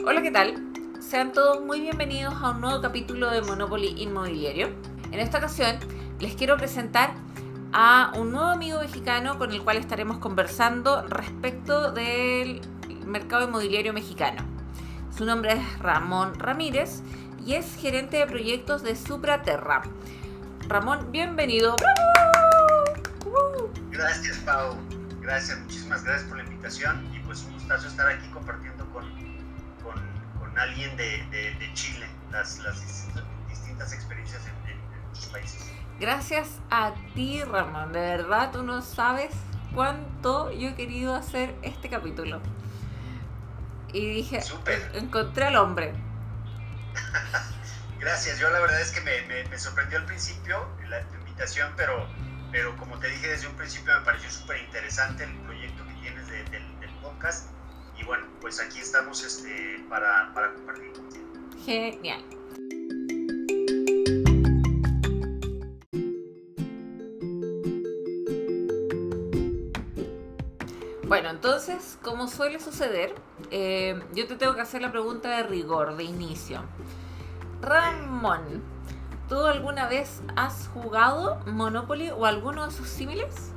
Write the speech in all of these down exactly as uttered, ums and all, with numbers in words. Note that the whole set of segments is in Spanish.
Hola, ¿qué tal? Sean todos muy bienvenidos a un nuevo capítulo de Monopoly Inmobiliario. En esta ocasión les quiero presentar a un nuevo amigo mexicano con el cual estaremos conversando respecto del mercado inmobiliario mexicano. Su nombre es Ramón Ramírez y es gerente de proyectos de Supraterra. Ramón, bienvenido. ¡Bravo! Gracias, Pau. Gracias, muchísimas gracias por la invitación y pues un gustazo estar aquí compartiendo con, con, con alguien de, de, de Chile las, las distintas experiencias en, en, en muchos países. Gracias a ti, Ramón. De verdad, tú no sabes cuánto yo he querido hacer este capítulo. Y dije, Súper. Encontré al hombre. Gracias. Yo la verdad es que me, me, me sorprendió al principio la tu invitación, pero, pero como te dije desde un principio me pareció súper interesante el proyecto que tienes de, del, del podcast. Y bueno, pues aquí estamos este, para, para compartir contigo. Genial. Bueno, entonces, como suele suceder, eh, yo te tengo que hacer la pregunta de rigor, de inicio. Ramón, ¿tú alguna vez has jugado Monopoly o alguno de sus símiles?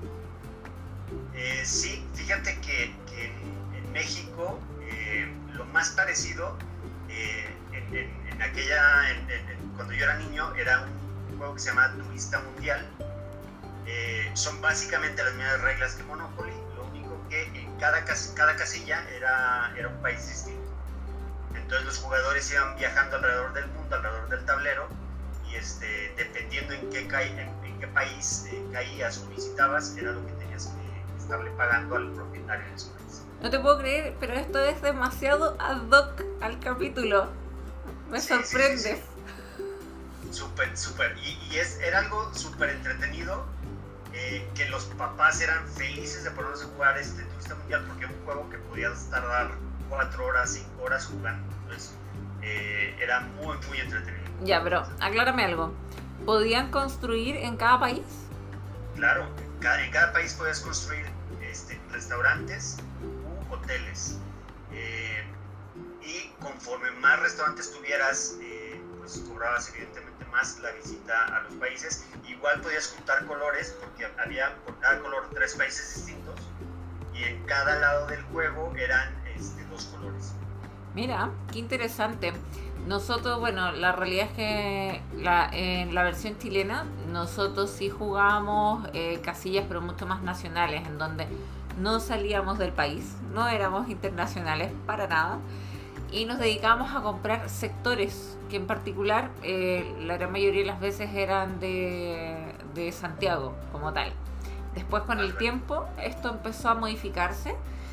Eh, sí, fíjate que, que en, en México eh, lo más parecido eh, en, en, en aquella, en, en, cuando yo era niño, era un juego que se llama Turista Mundial. Eh, son básicamente las mismas reglas que Monopoly, lo único que en cada, cas cada casilla era, era un país distinto. Entonces los jugadores iban viajando alrededor del mundo, alrededor del tablero, y este, dependiendo en qué, ca en, en qué país eh, caías o visitabas, era lo que tenías que estarle pagando al propietario de ese país. No te puedo creer, pero esto es demasiado ad hoc al capítulo. Me sí, sorprende. Sí, sí, sí. Súper, súper. Y, y es, era algo súper entretenido, eh, que los papás eran felices de ponernos a jugar este Turista Mundial, porque era un juego que podías tardar cuatro horas, cinco horas jugando. Entonces, eh, era muy, muy entretenido. Ya, pero aclárame algo. ¿Podían construir en cada país? Claro, en cada, en cada país podías construir este, restaurantes u hoteles. Eh, y conforme más restaurantes tuvieras, eh, pues cobrabas evidentemente más la visita a los países. Igual podías juntar colores, porque había por cada color tres países distintos. Y en cada lado del juego eran este, dos colores. Mira, qué interesante. Nosotros, bueno, la realidad es que la, en la versión chilena nosotros sí jugábamos eh, casillas, pero mucho más nacionales, en donde no salíamos del país, no éramos internacionales para nada, y nos dedicábamos a comprar sectores que en particular eh, la gran mayoría de las veces eran de, de Santiago como tal. Después, con el tiempo, esto empezó a modificarse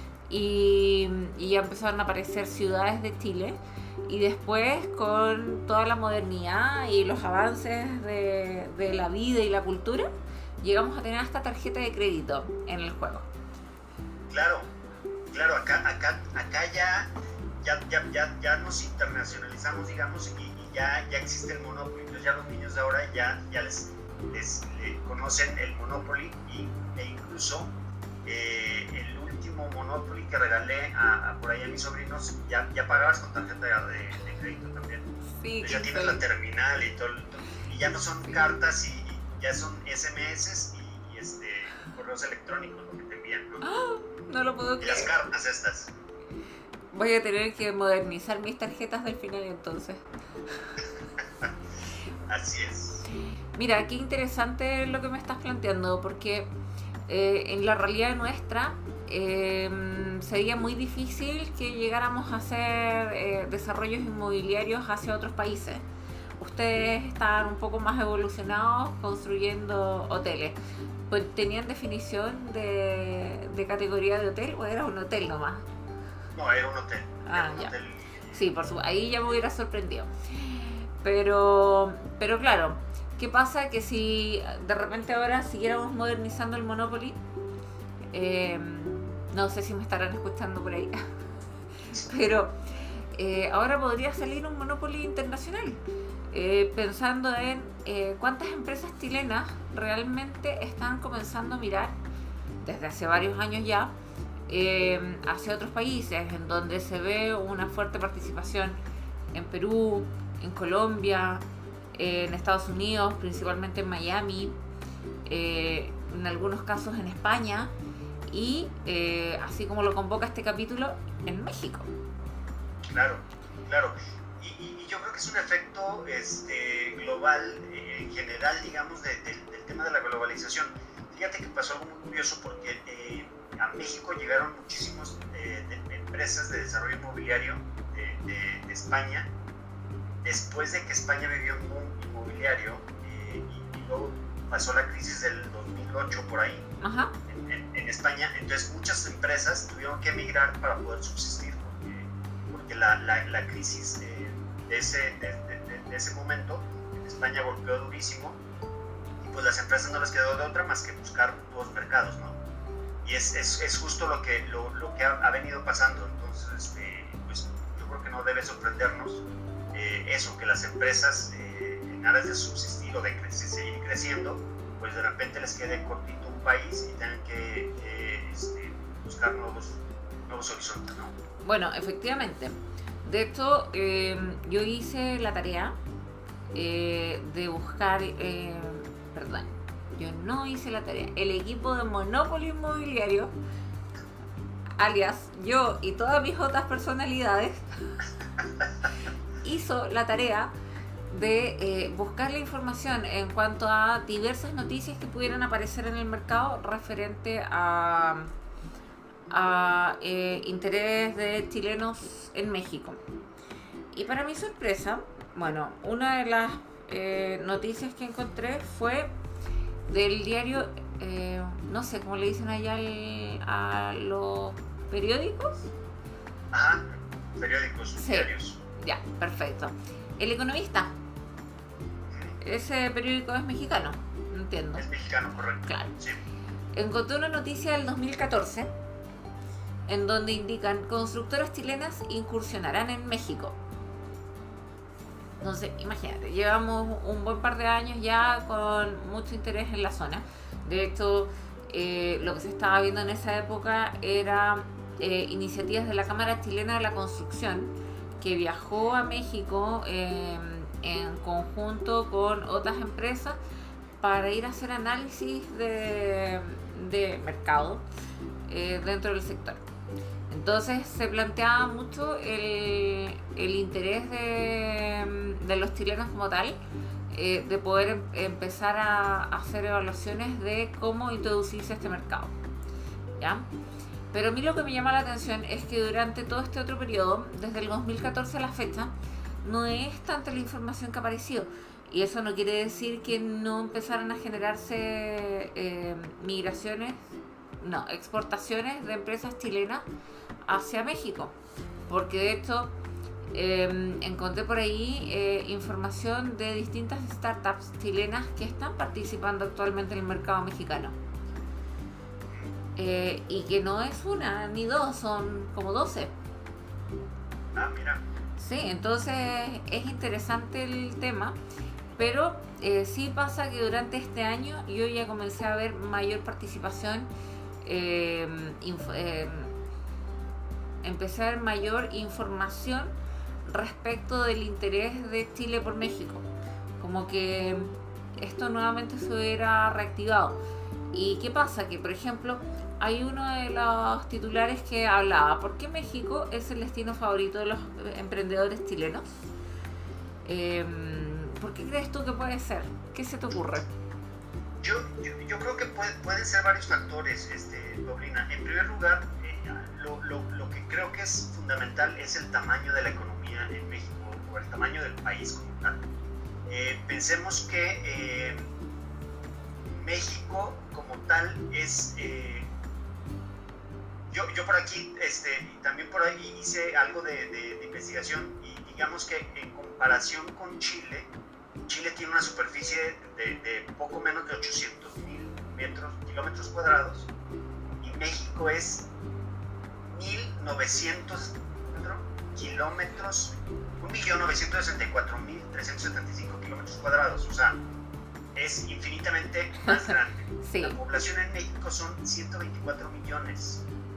y, y ya empezaron a aparecer ciudades de Chile. Y después, con toda la modernidad y los avances de, de la vida y la cultura, llegamos a tener esta tarjeta de crédito en el juego. Claro, claro, acá, acá, acá ya, ya, ya, ya, ya nos internacionalizamos, digamos, y, y ya, ya existe el Monopoly. Entonces ya los niños de ahora ya, ya les, les, les conocen el Monopoly y, e incluso eh, el último Monopoly que regalé a, a por ahí a mis sobrinos, ya, ya pagabas con tarjeta de, de crédito también. Sí, Entonces ya tienes la terminal y todo, y ya no son cartas y, y ya son ese eme ese y, y este, correos electrónicos lo que te envían, ¿no? ¡Oh! No lo puedo Y creer. las cartas estas. Voy a tener que modernizar mis tarjetas del final entonces. Así es. Mira, qué interesante lo que me estás planteando, porque eh, en la realidad nuestra eh, sería muy difícil que llegáramos a hacer eh, desarrollos inmobiliarios hacia otros países. Ustedes están un poco más evolucionados construyendo hoteles. Pues, ¿tenían definición de, de categoría de hotel o era un hotel nomás? No, era un hotel. Ah, era un ya. hotel. Sí, por supuesto, ahí ya me hubiera sorprendido. Pero, pero claro, ¿qué pasa? Que si de repente ahora siguiéramos modernizando el Monopoly, eh, no sé si me estarán escuchando por ahí, pero eh, ahora podría salir un Monopoly internacional, eh, pensando en eh, cuántas empresas chilenas realmente están comenzando a mirar desde hace varios años ya eh, hacia otros países, en donde se ve una fuerte participación en Perú, en Colombia, eh, en Estados Unidos, principalmente en Miami, eh, en algunos casos en España y, eh, así como lo convoca este capítulo, en México. Claro, claro. Y, y, y yo creo que es un efecto este, global, eh, en general, digamos, de, de, del tema de la globalización. Fíjate que pasó algo muy curioso porque eh, a México llegaron muchísimas eh, empresas de desarrollo inmobiliario de, de, de España, después de que España vivió un boom inmobiliario, eh, y, y luego pasó la crisis del dos mil ocho por ahí. Ajá. En, en, en España. Entonces muchas empresas tuvieron que emigrar para poder subsistir, porque, porque la, la, la crisis de, de, ese, de, de, de ese momento en España golpeó durísimo, y pues las empresas no les quedó de otra más que buscar nuevos mercados, ¿no? Y es, es, es justo lo que, lo, lo que ha, ha venido pasando. Entonces, este, pues yo creo que no debe sorprendernos eh, eso, que las empresas eh, en aras de subsistir o de crecer, seguir creciendo, pues de repente les quede cortito un país y tengan que eh, este, buscar nuevos, nuevos horizontes, ¿no? Bueno, efectivamente. De hecho, eh, yo hice la tarea eh, de buscar, eh, perdón, yo no hice la tarea. El equipo de Monopoly Inmobiliario, alias yo y todas mis otras personalidades, hizo la tarea de eh, buscar la información en cuanto a diversas noticias que pudieran aparecer en el mercado referente a, a eh, interés de chilenos en México. Y para mi sorpresa, bueno, una de las eh, noticias que encontré fue del diario, eh, no sé cómo le dicen allá al, a los periódicos. Ajá, periódicos, sí. Diarios. Ya, perfecto. El Economista. Ese periódico es mexicano, no entiendo. Es mexicano, correcto. Claro. Sí. Encontré una noticia del dos mil catorce en donde indican constructoras chilenas incursionarán en México. Entonces, imagínate, llevamos un buen par de años ya con mucho interés en la zona. De hecho, eh, lo que se estaba viendo en esa época era eh, iniciativas de la Cámara Chilena de la Construcción, que viajó a México eh, en conjunto con otras empresas para ir a hacer análisis de, de mercado eh, dentro del sector. Entonces se planteaba mucho el, el interés de, de los chilenos como tal, eh, de poder em, empezar a, a hacer evaluaciones de cómo introducirse a este mercado, ¿ya? Pero a mí lo que me llama la atención es que durante todo este otro periodo, desde el dos mil catorce a la fecha, no es tanta la información que ha aparecido. Y eso no quiere decir que no empezaran a generarse eh, migraciones, no, exportaciones de empresas chilenas hacia México. Porque de hecho eh, encontré por ahí eh, información de distintas startups chilenas que están participando actualmente en el mercado mexicano. Eh, y que no es una ni dos, son como doce. Ah, mira. Sí, entonces es interesante el tema, pero eh, sí pasa que durante este año yo ya comencé a ver mayor participación, eh, inf- eh, empecé a ver mayor información respecto del interés de Chile por México, como que esto nuevamente se hubiera reactivado. ¿Y qué pasa? Que por ejemplo hay uno de los titulares que hablaba ¿por qué México es el destino favorito de los emprendedores chilenos? Eh, ¿Por qué crees tú que puede ser? ¿Qué se te ocurre? Yo, yo, yo creo que puede, pueden ser varios factores, este, Paulina. En primer lugar, eh, lo, lo, lo que creo que es fundamental es el tamaño de la economía en México, o el tamaño del país como tal. Eh, pensemos que eh, México como tal es... Eh, yo, yo por aquí, este, también por ahí hice algo de, de, de investigación y digamos que en comparación con Chile, Chile tiene una superficie de, de poco menos de ochocientos mil metros, kilómetros cuadrados, y México es mil novecientos kilómetros, un millón novecientos sesenta y cuatro mil trescientos setenta y cinco kilómetros cuadrados, o sea, es infinitamente más grande. Sí. La población en México son ciento veinticuatro millones. Sí.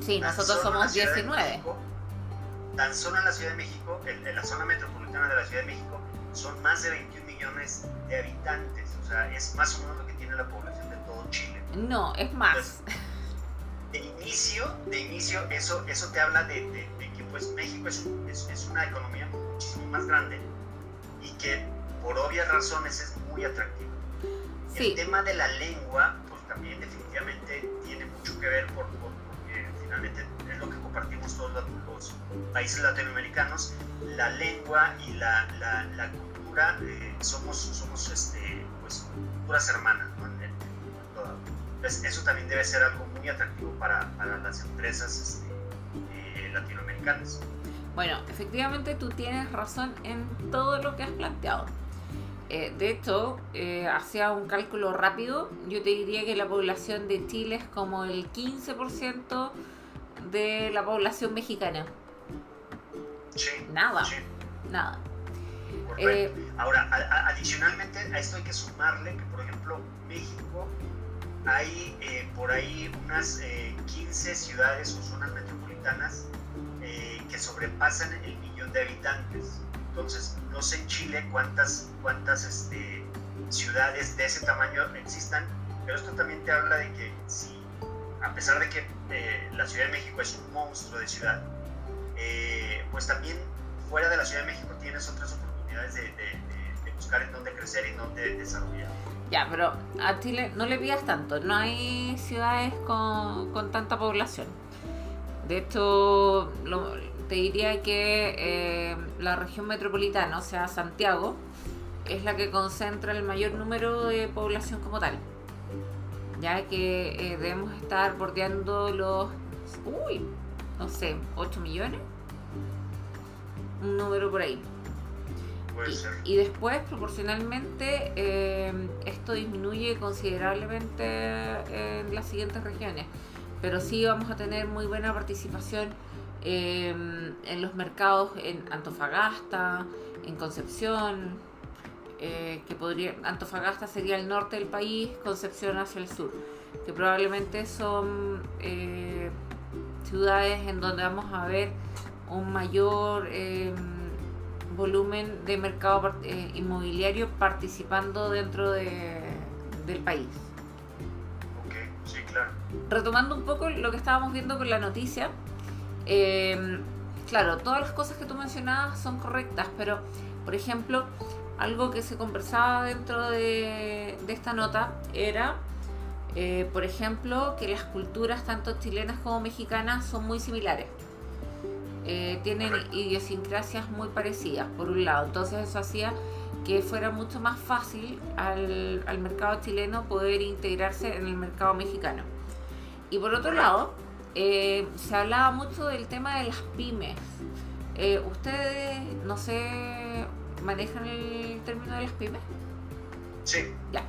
Sí, Tan nosotros solo en la somos Ciudad de diecinueve. México, tan solo en la Ciudad de México, en, en la zona metropolitana de la Ciudad de México, son más de veintiún millones de habitantes. O sea, es más o menos lo que tiene la población de todo Chile. No, es más. Entonces, de inicio, de inicio eso, eso te habla de, de, de que pues México es, un, es, es una economía muchísimo más grande y que por obvias razones es muy atractiva. Sí. El tema de la lengua, pues también definitivamente tiene mucho que ver por, por, porque finalmente es lo que compartimos todos los, los países latinoamericanos. La lengua y la, la, la cultura, eh, somos, somos este, pues, culturas hermanas, ¿no? En, en, en toda. Entonces, eso también debe ser algo muy atractivo para, para las empresas este, eh, latinoamericanas. Bueno, efectivamente tú tienes razón en todo lo que has planteado. Eh, de hecho, eh, hacía un cálculo rápido, yo te diría que la población de Chile es como el quince por ciento de la población mexicana. Sí. Nada, sí. nada. Correcto. Eh, Ahora, a, a, adicionalmente a esto hay que sumarle que, por ejemplo, México, hay eh, por ahí unas eh, quince ciudades o zonas metropolitanas eh, que sobrepasan el millón de habitantes. Entonces, no sé en Chile cuántas, cuántas este, ciudades de ese tamaño existan, pero esto también te habla de que si, a pesar de que eh, la Ciudad de México es un monstruo de ciudad, eh, pues también fuera de la Ciudad de México tienes otras oportunidades de, de, de, de buscar en dónde crecer y dónde desarrollar. Ya, pero a Chile no le pidas tanto, no hay ciudades con, con tanta población. De hecho, lo, te diría que eh, la región metropolitana, o sea, Santiago, es la que concentra el mayor número de población como tal. Ya que eh, debemos estar bordeando los, uy, no sé, ocho millones. Un número por ahí. Puede y, ser. y después, proporcionalmente, eh, esto disminuye considerablemente en las siguientes regiones. Pero sí vamos a tener muy buena participación eh, en los mercados en Antofagasta, en Concepción, eh, que podría, Antofagasta sería el norte del país, Concepción hacia el sur, que probablemente son eh, ciudades en donde vamos a ver un mayor eh, volumen de mercado eh, inmobiliario participando dentro de, del país. Ok, sí, claro. Retomando un poco lo que estábamos viendo con la noticia, eh, claro, todas las cosas que tú mencionabas son correctas, pero, por ejemplo, algo que se conversaba dentro de, de esta nota era, eh, por ejemplo, que las culturas tanto chilenas como mexicanas son muy similares. Eh, tienen idiosincrasias muy parecidas, por un lado. Entonces eso hacía que fuera mucho más fácil al, al mercado chileno poder integrarse en el mercado mexicano. Y por otro lado, eh, se hablaba mucho del tema de las pymes. Eh, ¿Ustedes, no sé, manejan el término de las pymes? Sí. Ya.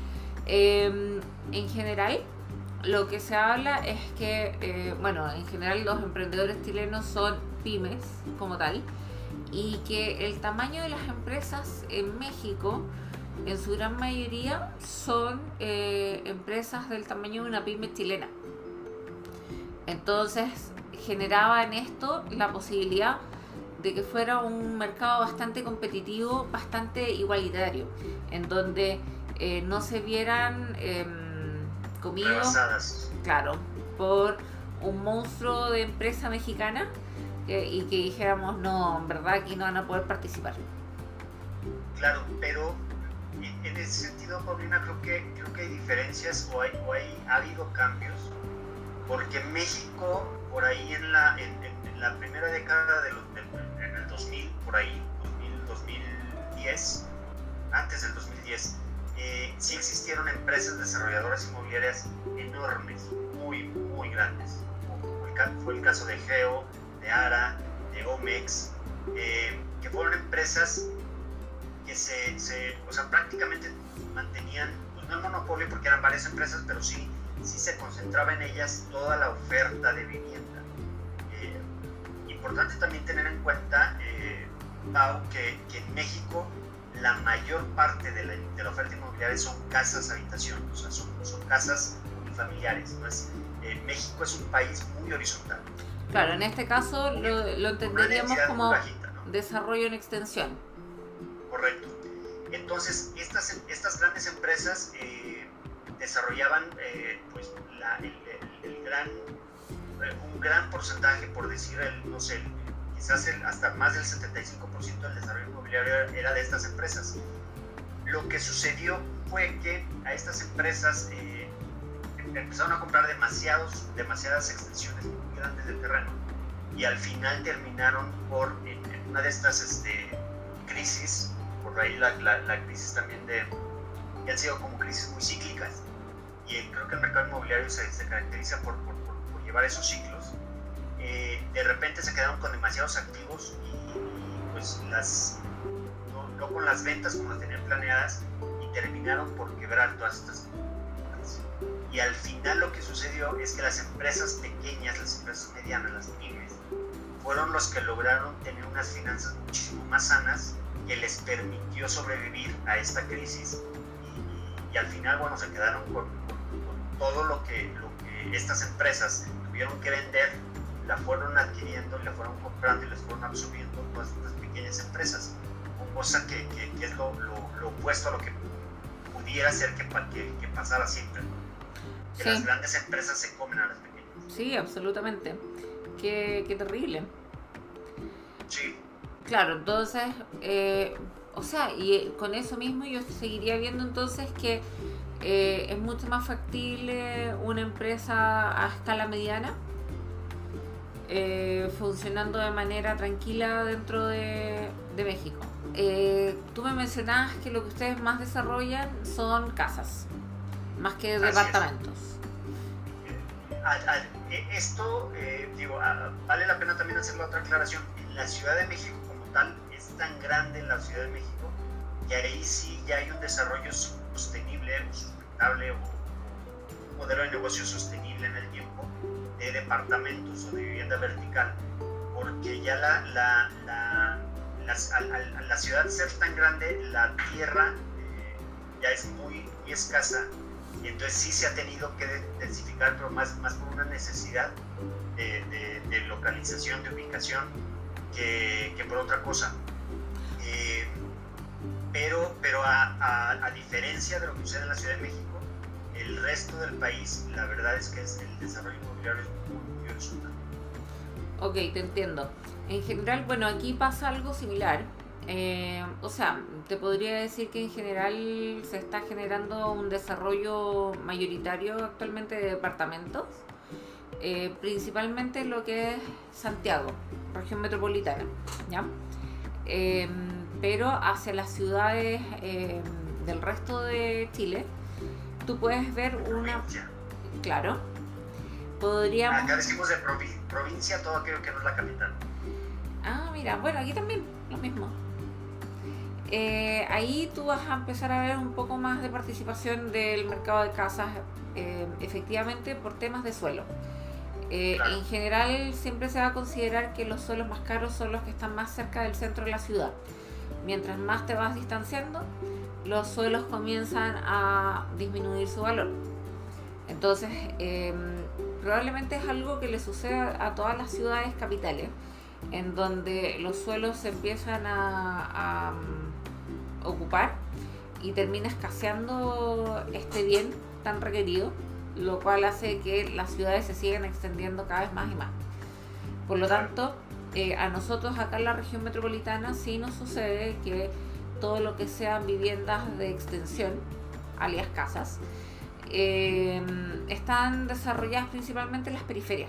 Eh, en general, lo que se habla es que, eh, bueno, en general los emprendedores chilenos son pymes como tal, y que el tamaño de las empresas en México, en su gran mayoría, son eh, empresas del tamaño de una pyme chilena. Entonces, generaba en esto la posibilidad de que fuera un mercado bastante competitivo, bastante igualitario, en donde eh, no se vieran eh, comidos, rebasadas, claro, por un monstruo de empresa mexicana eh, y que dijéramos, no, en verdad aquí no van a poder participar. Claro, pero en, en ese sentido, Paulina, creo que, creo que hay diferencias o, hay, o hay, ha habido cambios, porque México, por ahí en la, en, en, en la primera década de los, del, en el dos mil, por ahí, dos mil, dos mil diez, antes del dos mil diez, eh, sí existieron empresas desarrolladoras inmobiliarias enormes, muy, muy grandes. Fue el, fue el caso de Geo, de Ara, de Omex, eh, que fueron empresas que se, se, o sea, prácticamente mantenían, pues no el monopolio porque eran varias empresas, pero sí, sí se concentraba en ellas toda la oferta de vivienda. Eh, importante también tener en cuenta, eh, Pau, que, que en México la mayor parte de la, de la oferta inmobiliaria son casas habitación, o sea, son, son casas unifamiliares, ¿no? Es, eh, México es un país muy horizontal. Claro, en este caso lo, lo entenderíamos como bajita, ¿no? Desarrollo en extensión. Correcto. Entonces, estas, estas grandes empresas eh, desarrollaban eh, pues, la, el, el, el gran, un gran porcentaje, por decir, el, no sé, quizás el, hasta más del setenta y cinco por ciento del desarrollo inmobiliario era de estas empresas. Lo que sucedió fue que a estas empresas eh, empezaron a comprar demasiados, demasiadas extensiones muy grandes de terreno y al final terminaron por, en, en una de estas este, crisis, por ahí la, la, la crisis también de, que han sido como crisis muy cíclicas, y el, creo que el mercado inmobiliario se, se caracteriza por, por, por, por llevar esos ciclos. Eh, de repente se quedaron con demasiados activos y, y pues las, no, no con las ventas como las tenían planeadas, y terminaron por quebrar todas estas cosas. Y al final lo que sucedió es que las empresas pequeñas, las empresas medianas, las pymes, fueron los que lograron tener unas finanzas muchísimo más sanas, que les permitió sobrevivir a esta crisis, y, y, y al final, bueno, se quedaron con, con, con todo lo que, lo que estas empresas tuvieron que vender, la fueron adquiriendo, la fueron comprando y les fueron absorbiendo todas estas pequeñas empresas, cosa que, que, que es lo, lo, lo opuesto a lo que pudiera ser que, que, que pasara siempre, ¿no? Que sí. Las grandes empresas se comen a las pequeñas. Sí, absolutamente. Qué, qué terrible. Sí. Claro, entonces, eh, o sea, y con eso mismo yo seguiría viendo entonces que eh, es mucho más factible una empresa a escala mediana, eh, funcionando de manera tranquila dentro de, de México. Eh, tú me mencionabas que lo que ustedes más desarrollan son casas, más que Así departamentos. Eh, a, a, esto, eh, digo, a, vale la pena también hacer la otra aclaración. En la Ciudad de México como tal, es tan grande en la Ciudad de México que ahí sí ya hay un desarrollo sostenible o sustentable, o un modelo de negocio sostenible en el tiempo, de departamentos o de vivienda vertical, porque ya la, la, la, las, al, al, a la ciudad ser tan grande, la tierra eh, ya es muy, muy escasa, y entonces sí se ha tenido que densificar, pero más, más por una necesidad de, de, de localización, de ubicación, que, que por otra cosa. Eh, pero pero a, a, a diferencia de lo que sucede en la Ciudad de México, el resto del país, la verdad es que es, el desarrollo inmobiliario es muy, muy horizontal. Ok, te entiendo. En general, bueno, aquí pasa algo similar. Eh, o sea, te podría decir que en general se está generando un desarrollo mayoritario actualmente de departamentos, eh, principalmente lo que es Santiago, región metropolitana, ¿ya? Eh, pero hacia las ciudades eh, del resto de Chile, tú puedes ver una... Claro, podríamos... Acá decimos de provi- provincia todo aquello que no es la capital. Ah, mira, bueno, aquí también lo mismo. Eh, ahí tú vas a empezar a ver un poco más de participación del mercado de casas, eh, efectivamente por temas de suelo. Eh, claro. En general siempre se va a considerar que los suelos más caros son los que están más cerca del centro de la ciudad. Mientras más te vas distanciando, los suelos comienzan a disminuir su valor. Entonces, eh, probablemente es algo que le sucede a todas las ciudades capitales, en donde los suelos se empiezan a, a um, ocupar y termina escaseando este bien tan requerido, lo cual hace que las ciudades se sigan extendiendo cada vez más y más. Por lo tanto, eh, a nosotros acá en la región metropolitana sí nos sucede que todo lo que sean viviendas de extensión, alias casas, eh, están desarrolladas principalmente en las periferias.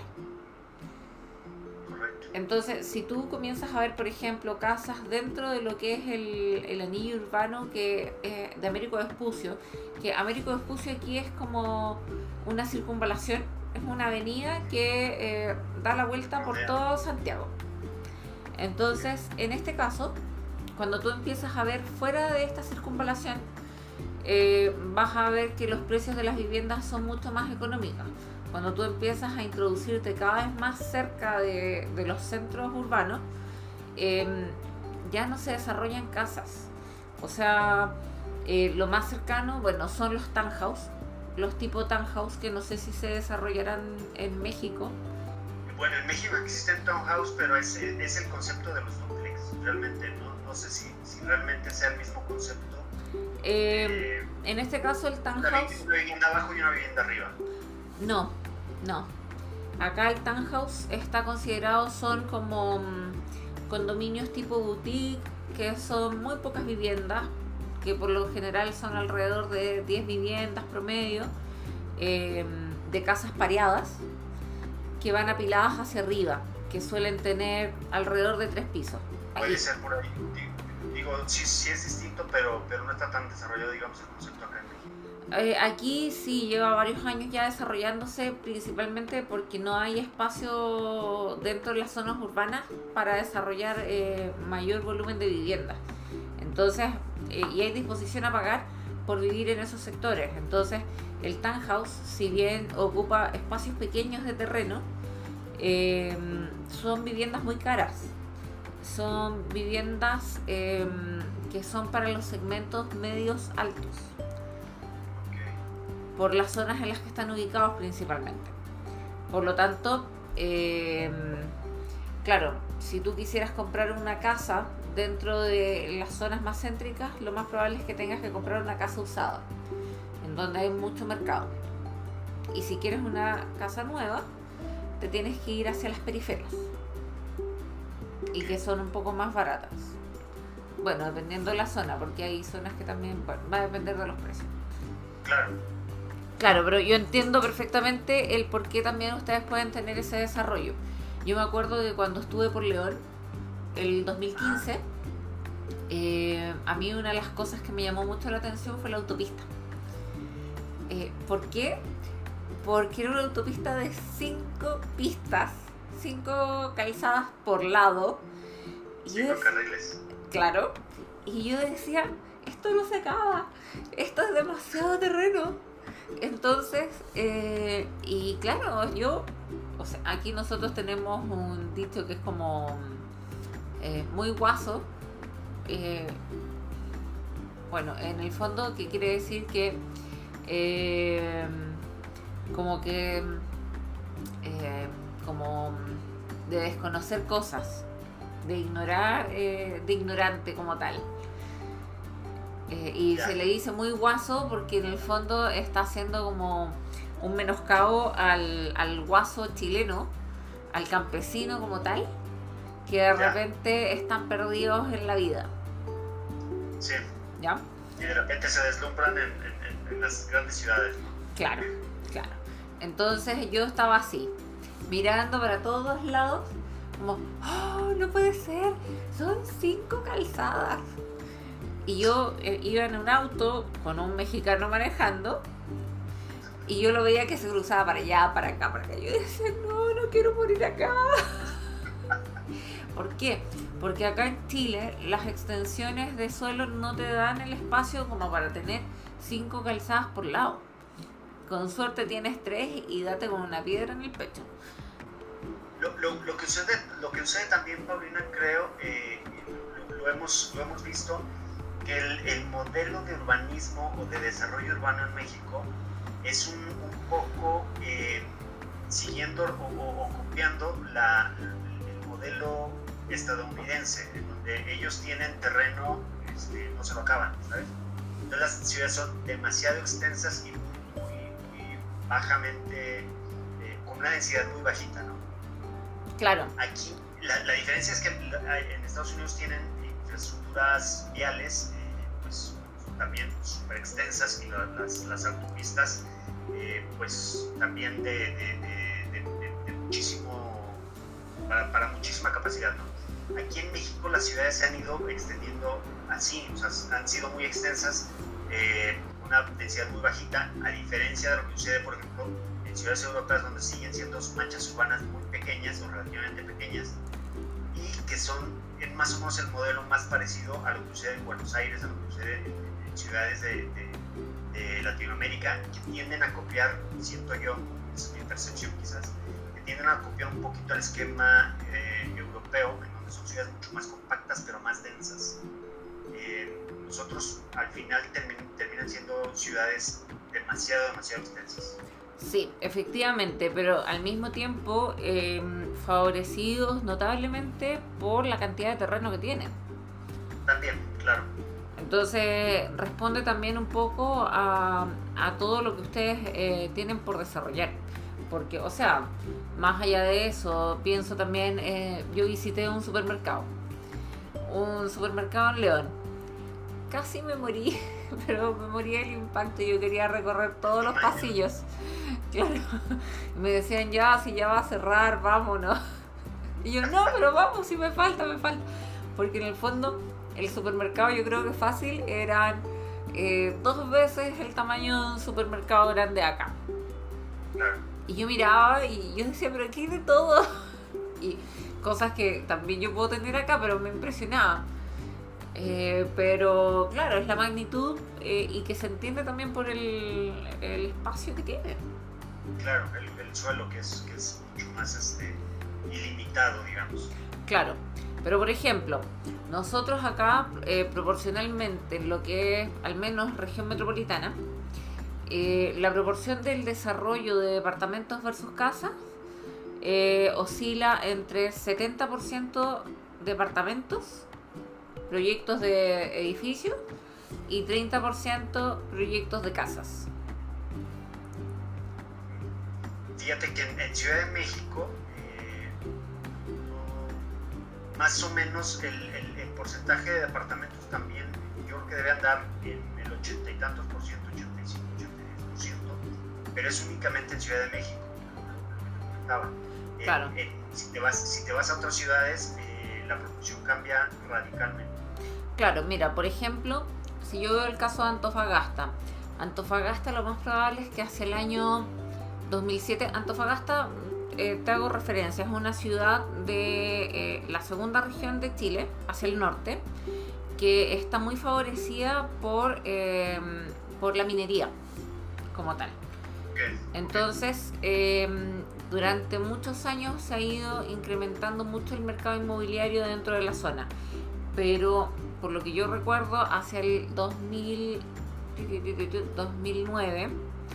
Entonces, si tú comienzas a ver, por ejemplo, casas dentro de lo que es el, el anillo urbano que eh, de Américo Vespucio, que Américo Vespucio aquí es como una circunvalación, es una avenida que eh, da la vuelta por todo Santiago. Entonces, en este caso, cuando tú empiezas a ver fuera de esta circunvalación, eh, vas a ver que los precios de las viviendas son mucho más económicos. Cuando tú empiezas a introducirte cada vez más cerca de, de los centros urbanos, eh, ya no se desarrollan casas. O sea, eh, lo más cercano, bueno, son los townhouse, los tipo townhouse, que no sé si se desarrollarán en México. Bueno, en México existen townhouse, pero es, es el concepto de los duplex. Realmente no, no sé si, si realmente sea el mismo concepto. Eh, eh, en este caso el townhouse... Una vivienda abajo y una vivienda arriba. No, no. Acá el townhouse está considerado, son como um, condominios tipo boutique, que son muy pocas viviendas, que por lo general son alrededor de diez viviendas promedio, eh, de casas pareadas, que van apiladas hacia arriba, que suelen tener alrededor de tres pisos. Puede ahí. Ser por ahí. Digo, sí, sí es distinto, pero, pero no está tan desarrollado, digamos, el concepto acá en México. Eh, aquí sí lleva varios años ya desarrollándose, principalmente porque no hay espacio dentro de las zonas urbanas para desarrollar eh, mayor volumen de viviendas. Entonces, eh, y hay disposición a pagar por vivir en esos sectores. Entonces, el townhouse, si bien ocupa espacios pequeños de terreno, eh, son viviendas muy caras. Son viviendas eh, que son para los segmentos medios altos, por las zonas en las que están ubicados principalmente. Por lo tanto, eh, claro, si tú quisieras comprar una casa dentro de las zonas más céntricas, lo más probable es que tengas que comprar una casa usada, en donde hay mucho mercado. Y si quieres una casa nueva, te tienes que ir hacia las periferias, y que son un poco más baratas. Bueno, dependiendo de la zona, porque hay zonas que también, bueno, va a depender de los precios. Claro. Claro, pero yo entiendo perfectamente el por qué también ustedes pueden tener ese desarrollo. Yo me acuerdo de cuando estuve por León, el dos mil quince, eh, a mí una de las cosas que me llamó mucho la atención fue la autopista. Eh, ¿Por qué? Porque era una autopista de cinco pistas, cinco calzadas por lado. Cinco es, carriles. Claro. Y yo decía, esto no se acaba, esto es demasiado terreno. Entonces, eh, y claro, yo, o sea, aquí nosotros tenemos un dicho que es como eh, muy guaso. Eh, bueno, en el fondo, que quiere decir que eh, como que eh, como de desconocer cosas, de ignorar, eh, de ignorante como tal. Eh, y ya. Se le dice muy guaso porque en el fondo está haciendo como un menoscabo al, al guaso chileno, al campesino como tal, que de ya. repente están perdidos en la vida. Sí. ¿Ya? Y de repente se deslumbran en, en, en las grandes ciudades. Claro, claro. Entonces yo estaba así, mirando para todos lados, como, oh, no puede ser, son cinco calzadas. Y yo eh, iba en un auto con un mexicano manejando, y yo lo veía que se cruzaba para allá, para acá, para acá. Yo decía, no, no quiero morir acá. ¿Por qué? Porque acá en Chile las extensiones de suelo no te dan el espacio como para tener cinco calzadas por lado. Con suerte tienes tres y date con una piedra en el pecho. Lo, lo, lo, que, sucede, lo que sucede también, Paulina, creo, eh, lo, lo, hemos, lo hemos visto, que el, el modelo de urbanismo o de desarrollo urbano en México es un, un poco eh, siguiendo o, o, o copiando la, el modelo estadounidense, en donde ellos tienen terreno, este, no se lo acaban, ¿sabes? Entonces las ciudades son demasiado extensas y muy, muy, muy bajamente, eh, con una densidad muy bajita, ¿no? Claro. Aquí la, la diferencia es que en Estados Unidos tienen infraestructuras viales, eh, pues también súper extensas, y la, las, las autopistas, eh, pues también de, de, de, de, de, de muchísimo, para, para muchísima capacidad, ¿no? Aquí en México las ciudades se han ido extendiendo así, o sea, han sido muy extensas, eh, una densidad muy bajita, a diferencia de lo que sucede, por ejemplo, en ciudades europeas, donde siguen siendo manchas urbanas muy pequeñas o relativamente pequeñas, y que son es más o menos el modelo más parecido a lo que sucede en Buenos Aires, a lo que sucede en, en ciudades de, de, de Latinoamérica, que tienden a copiar, siento yo, es mi percepción quizás, que tienden a copiar un poquito el esquema eh, europeo, en donde son ciudades mucho más compactas pero más densas. Eh, nosotros al final termin, terminan siendo ciudades demasiado, demasiado extensas. Sí, efectivamente, pero al mismo tiempo eh, favorecidos notablemente por la cantidad de terreno que tienen. También, claro. Entonces responde también un poco a, a todo lo que ustedes eh, tienen por desarrollar. Porque, o sea, más allá de eso, pienso también, eh, yo visité un supermercado, un supermercado en León. Casi me morí, pero me morí del impacto. Yo quería recorrer todos los pasillos. Claro. Me decían, ya, si ya va a cerrar, vámonos. Y yo, no, pero vamos, si me falta, me falta. Porque en el fondo, el supermercado, yo creo que fácil, eran eh, dos veces el tamaño de un supermercado grande acá. Y yo miraba y yo decía, pero aquí hay de todo. Y cosas que también yo puedo tener acá, pero me impresionaba. Eh, pero claro, es la magnitud eh, y que se entiende también por el, el espacio que tiene. Claro, el, el suelo que es, que es mucho más este, ilimitado, digamos. Claro, pero por ejemplo, nosotros acá eh, proporcionalmente en lo que es al menos región metropolitana, eh, la proporción del desarrollo de departamentos versus casas eh, oscila entre setenta por ciento departamentos, proyectos de edificios, y treinta por ciento proyectos de casas. Fíjate que en, en Ciudad de México eh, no, más o menos el, el, el porcentaje de departamentos también yo creo que debe andar en el ochenta y tantos por ciento, ochenta y cinco, ochenta y diez por ciento, pero es únicamente en Ciudad de México. Claro. En, en, si, te vas, si te vas a otras ciudades eh, la proporción cambia radicalmente. Claro, mira, por ejemplo, si yo veo el caso de Antofagasta, Antofagasta lo más probable es que hacia el año dos mil siete, Antofagasta, eh, te hago referencia, es una ciudad de eh, la segunda región de Chile, hacia el norte, que está muy favorecida por, eh, por la minería como tal. Entonces, eh, durante muchos años se ha ido incrementando mucho el mercado inmobiliario dentro de la zona, pero por lo que yo recuerdo, hacia el dos mil, dos mil nueve,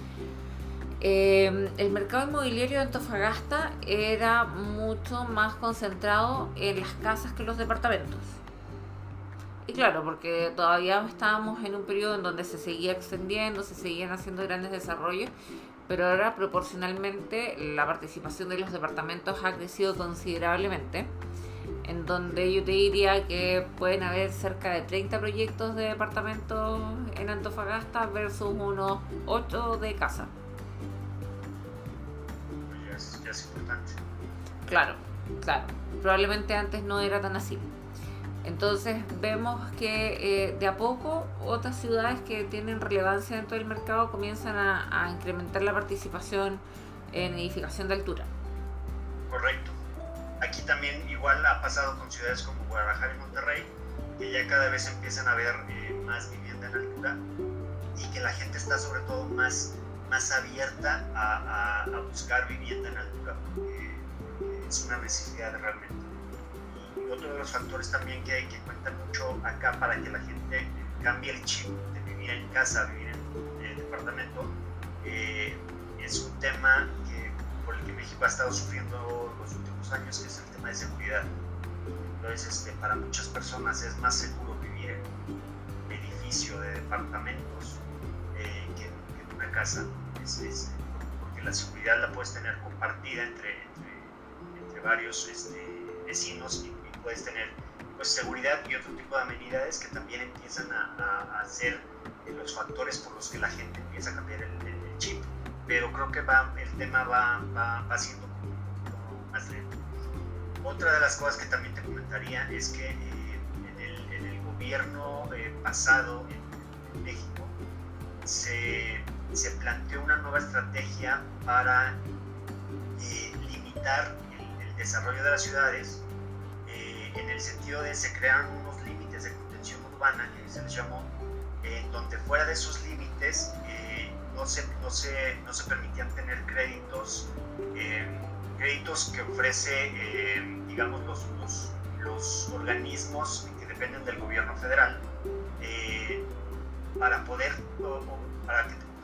eh, el mercado inmobiliario de Antofagasta era mucho más concentrado en las casas que en los departamentos. Y claro, porque todavía estábamos en un periodo en donde se seguía extendiendo, se seguían haciendo grandes desarrollos, pero ahora proporcionalmente la participación de los departamentos ha crecido considerablemente, en donde yo te diría que pueden haber cerca de treinta proyectos de departamentos en Antofagasta versus unos ocho de casa. Ya es, ya es importante. Claro, claro. Probablemente antes no era tan así. Entonces vemos que eh, de a poco otras ciudades que tienen relevancia dentro del mercado comienzan a, a incrementar la participación en edificación de altura. Correcto. Aquí también igual ha pasado con ciudades como Guadalajara y Monterrey, que ya cada vez empiezan a ver eh, más vivienda en altura y que la gente está sobre todo más, más abierta a, a, a buscar vivienda en altura, porque es una necesidad realmente. Y otro de los factores también que, que cuentan mucho acá para que la gente cambie el chip de vivir en casa a vivir en eh, departamento, eh, es un tema que, por el que México ha estado sufriendo los últimos años, que es el tema de seguridad. Entonces, este, para muchas personas es más seguro vivir en un edificio de departamentos eh, que, que en una casa, es, es, porque la seguridad la puedes tener compartida entre, entre, entre varios este, vecinos, y, y puedes tener pues, seguridad y otro tipo de amenidades que también empiezan a, a, a ser eh, los factores por los que la gente empieza a cambiar el, el, el chip. Pero creo que va, el tema va, va, va siendo como más lento. Otra de las cosas que también te comentaría es que eh, en, el, en el gobierno eh, pasado en, en México se, se planteó una nueva estrategia para eh, limitar el, el desarrollo de las ciudades, eh, en el sentido de se crearon unos límites de contención urbana que se les llamó, eh, donde fuera de esos límites eh, no, se, no, se, no se permitían tener créditos eh, créditos que ofrece, eh, digamos, los, los, los organismos que dependen del gobierno federal, eh, para poder, o, o para que te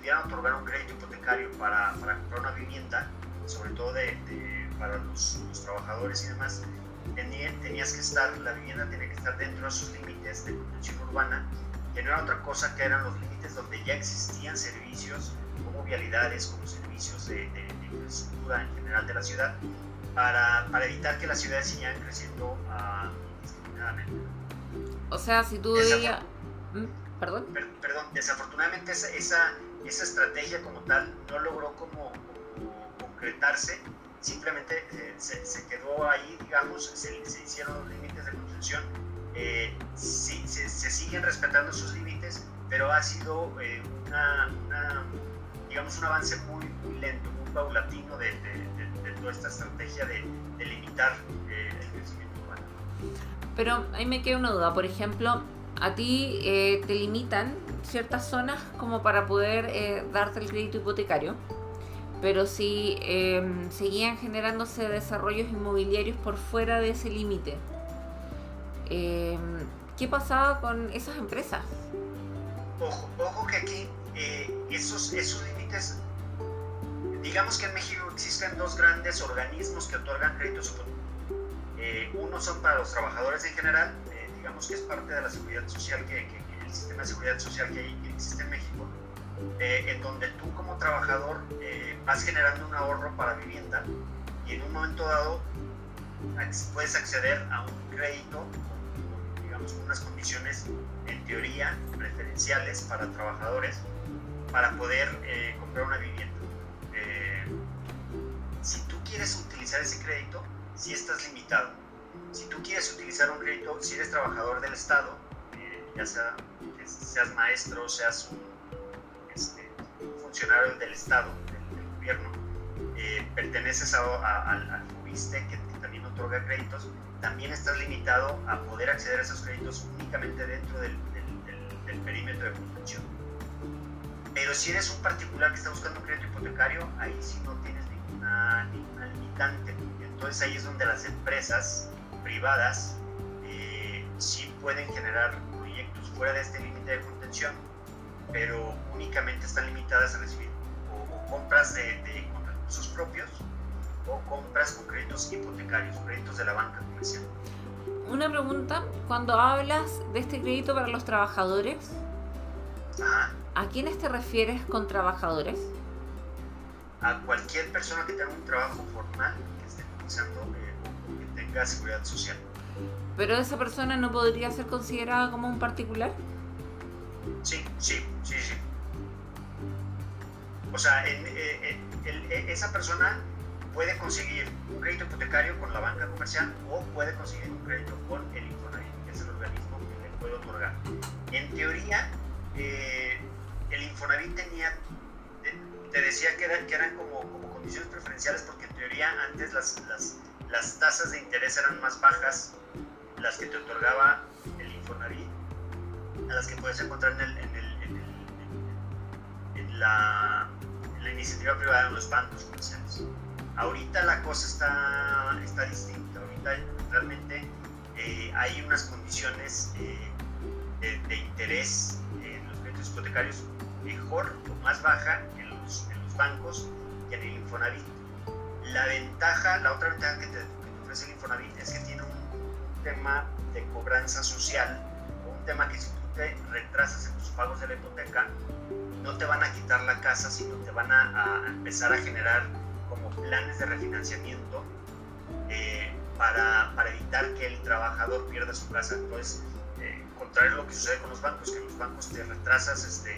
pudieran otorgar un crédito hipotecario para, para comprar una vivienda, sobre todo de, de, para los, los trabajadores y demás, tenías que estar, la vivienda tenía que estar dentro de esos límites de contención urbana, que no era otra cosa que eran los límites donde ya existían servicios como vialidades, como servicios de, de, de infraestructura en general de la ciudad, para, para evitar que las ciudades sigan creciendo uh, indiscriminadamente. O sea, si tú dirías... ¿Perdón? Per, perdón, desafortunadamente esa, esa, esa estrategia como tal no logró como, como concretarse, simplemente eh, se, se quedó ahí, digamos, se, se hicieron los límites de contención, eh, sí, se, se siguen respetando sus límites, pero ha sido eh, una, una, digamos, un avance muy, muy lento, muy paulatino de, de, de, de toda esta estrategia de, de limitar eh, el crecimiento urbano. Pero ahí me queda una duda, por ejemplo, a ti eh, te limitan ciertas zonas como para poder eh, darte el crédito hipotecario, pero si eh, seguían generándose desarrollos inmobiliarios por fuera de ese límite, eh, ¿qué pasaba con esas empresas? Ojo, ojo que aquí eh, esos, esos límites, digamos que en México existen dos grandes organismos que otorgan créditos hipotecarios. Eh, uno son para los trabajadores en general, eh, digamos que es parte de la seguridad social, que, que, que el sistema de seguridad social que, que existe en México, eh, en donde tú como trabajador eh, vas generando un ahorro para vivienda y en un momento dado puedes acceder a un crédito con, digamos, unas condiciones en teoría preferenciales para trabajadores para poder eh, comprar una vivienda. Eh, si tú quieres utilizar ese crédito, si estás limitado. Si tú quieres utilizar un crédito, si eres trabajador del Estado, eh, ya sea que seas maestro, seas un, este, un funcionario del Estado, del, del gobierno, eh, perteneces a, a, al, al FOBISTE, que, que también otorga créditos, también estás limitado a poder acceder a esos créditos únicamente dentro del, del, del, del perímetro de contención. Pero si eres un particular que está buscando un crédito hipotecario, ahí sí no tienes ninguna, ninguna limitante. Entonces ahí es donde las empresas privadas eh, sí pueden generar proyectos fuera de este límite de contención, pero únicamente están limitadas a recibir o, o compras de, de, con recursos propios o compras con créditos hipotecarios, créditos de la banca comercial. Una pregunta, cuando hablas de este crédito para los trabajadores, Ajá. ¿a quiénes te refieres con trabajadores? A cualquier persona que tenga un trabajo formal, que esté cotizando eh, o que tenga seguridad social. ¿Pero esa persona no podría ser considerada como un particular? Sí, sí, sí, sí. O sea, en, eh, el, el, esa persona puede conseguir un crédito hipotecario con la banca comercial o puede conseguir un crédito con el Infonavit, que es el organismo que le puede otorgar. En teoría, eh, el Infonavit tenía... Te decía que eran, que eran como, como condiciones preferenciales porque en teoría antes las, las, las tasas de interés eran más bajas, las que te otorgaba el Infonavit, a las que puedes encontrar en, el, en, el, en, el, en, la, en la iniciativa privada de los bancos comerciales. Ahorita la cosa está, está distinta, ahorita realmente eh, hay unas condiciones eh, de, de interés en los créditos hipotecarios mejor o más baja en los, en los bancos que en el Infonavit. La ventaja, la otra ventaja que te, que te ofrece el Infonavit es que tiene un tema de cobranza social, un tema que si tú te retrasas en tus pagos de la hipoteca, no te van a quitar la casa, sino te van a, a empezar a generar como planes de refinanciamiento eh, para, para evitar que el trabajador pierda su casa. Entonces, eh, contrario a lo que sucede con los bancos, que en los bancos te retrasas este,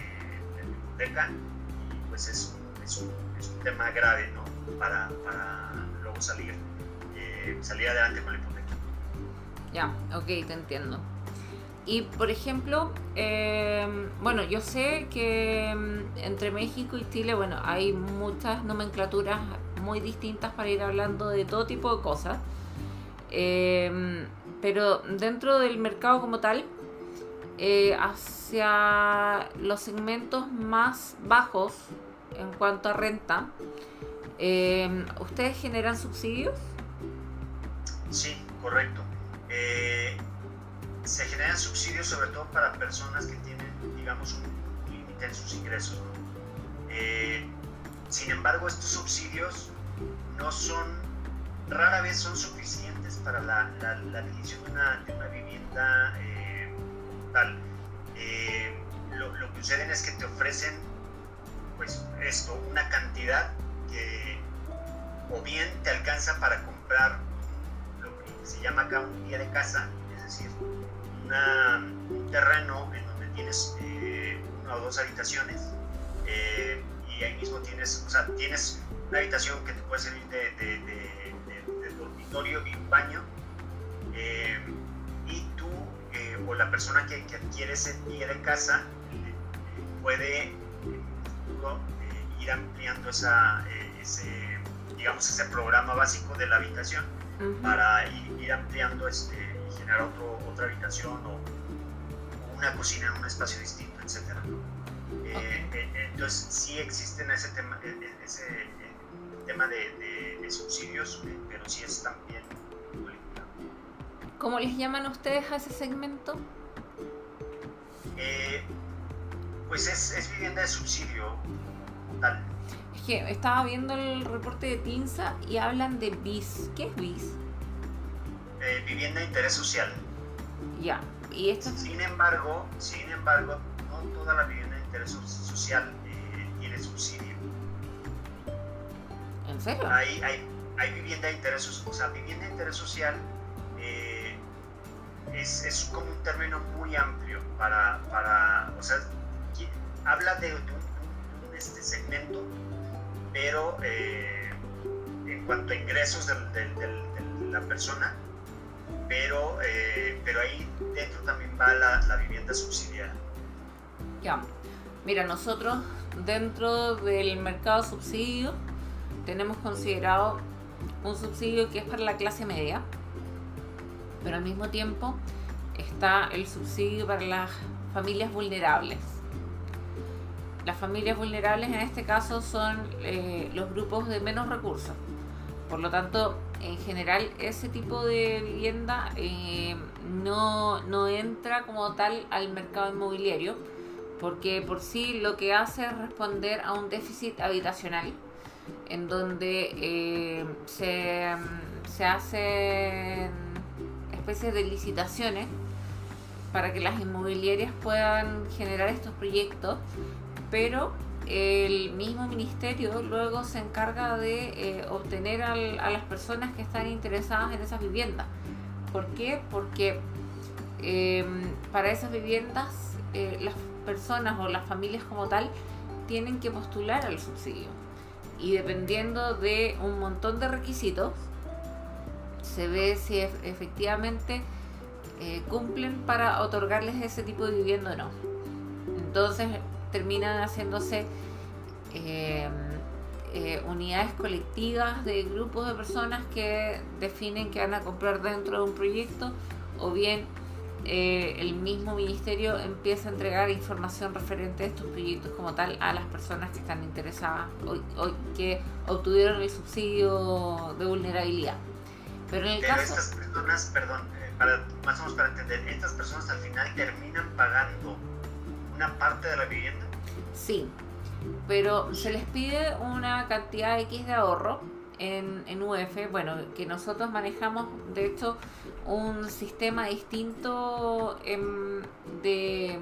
y pues es un, es un, es un tema grave, ¿no? Para, para luego salir, eh, salir adelante con la hipoteca. Ya, ok, te entiendo. Y por ejemplo, eh, bueno, yo sé que entre México y Chile, bueno, hay muchas nomenclaturas muy distintas para ir hablando de todo tipo de cosas, eh, pero dentro del mercado como tal, Eh, hacia los segmentos más bajos en cuanto a renta, eh, ¿ustedes generan subsidios? Sí, correcto. Eh, se generan subsidios sobre todo para personas que tienen, digamos, un límite en sus ingresos, ¿no? Eh, sin embargo, estos subsidios no son, rara vez son suficientes para la, la, la adquisición de una, de una vivienda eh, tal. Eh, lo, lo que sucede es que te ofrecen, pues, esto, una cantidad que o bien te alcanza para comprar lo que se llama acá un pie de casa, es decir, una, un terreno en donde tienes eh, una o dos habitaciones, eh, y ahí mismo tienes, o sea, tienes una habitación que te puede servir de, de, de, de, de dormitorio y un baño, eh, y tú eh, o la persona que, que adquiere ese pie de casa eh, puede en el futuro eh, ir ampliando esa, eh, ese, digamos, ese programa básico de la habitación, uh-huh, para ir, ir ampliando este, y generar otro, otra habitación o, o una cocina en un espacio distinto, etcétera. Okay. Eh, eh, entonces sí existen ese tema, ese eh, tema de, de, de subsidios, eh, pero sí es también limitado. ¿Cómo les llaman ustedes a ese segmento? Eh, pues es, es vivienda de subsidio tal. Es que estaba viendo el reporte de TINSA y hablan de B I S. ¿Qué es B I S? Eh, vivienda de interés social. Ya. ¿Y esto? Sin embargo, sin embargo, no toda la vivienda de interés social eh, tiene subsidio. ¿En serio? Hay, hay, hay vivienda de interés social. O sea, vivienda de interés social eh, es, es como un término muy amplio para, para o sea, habla de, de un, un este segmento, pero eh, en cuanto a ingresos de, de, de, de la persona, pero, eh, pero ahí dentro también va la, la vivienda subsidiada. Ya, mira, nosotros dentro del mercado subsidio tenemos considerado un subsidio que es para la clase media, pero al mismo tiempo está el subsidio para las familias vulnerables. Las familias vulnerables en este caso son eh, los grupos de menos recursos. Por lo tanto, en general, ese tipo de vivienda eh, no, no entra como tal al mercado inmobiliario, porque por sí lo que hace es responder a un déficit habitacional, en donde eh, se, se hacen especies de licitaciones para que las inmobiliarias puedan generar estos proyectos, pero el mismo ministerio luego se encarga de eh, obtener al, a las personas que están interesadas en esas viviendas. ¿Por qué? Porque eh, para esas viviendas eh, las personas o las familias como tal tienen que postular al subsidio, y dependiendo de un montón de requisitos se ve si ef- efectivamente eh, cumplen para otorgarles ese tipo de vivienda o no. Entonces terminan haciéndose eh, eh, unidades colectivas de grupos de personas que definen que van a comprar dentro de un proyecto, o bien eh, el mismo ministerio empieza a entregar información referente a estos proyectos como tal a las personas que están interesadas o, o que obtuvieron el subsidio de vulnerabilidad. Pero en el Pero caso... estas personas, perdón, eh, para, más o menos para entender, estas personas al final terminan pagando una parte de la vivienda. Sí, pero se les pide una cantidad X de ahorro en, en U F, bueno, que nosotros manejamos, de hecho, un sistema distinto en, de,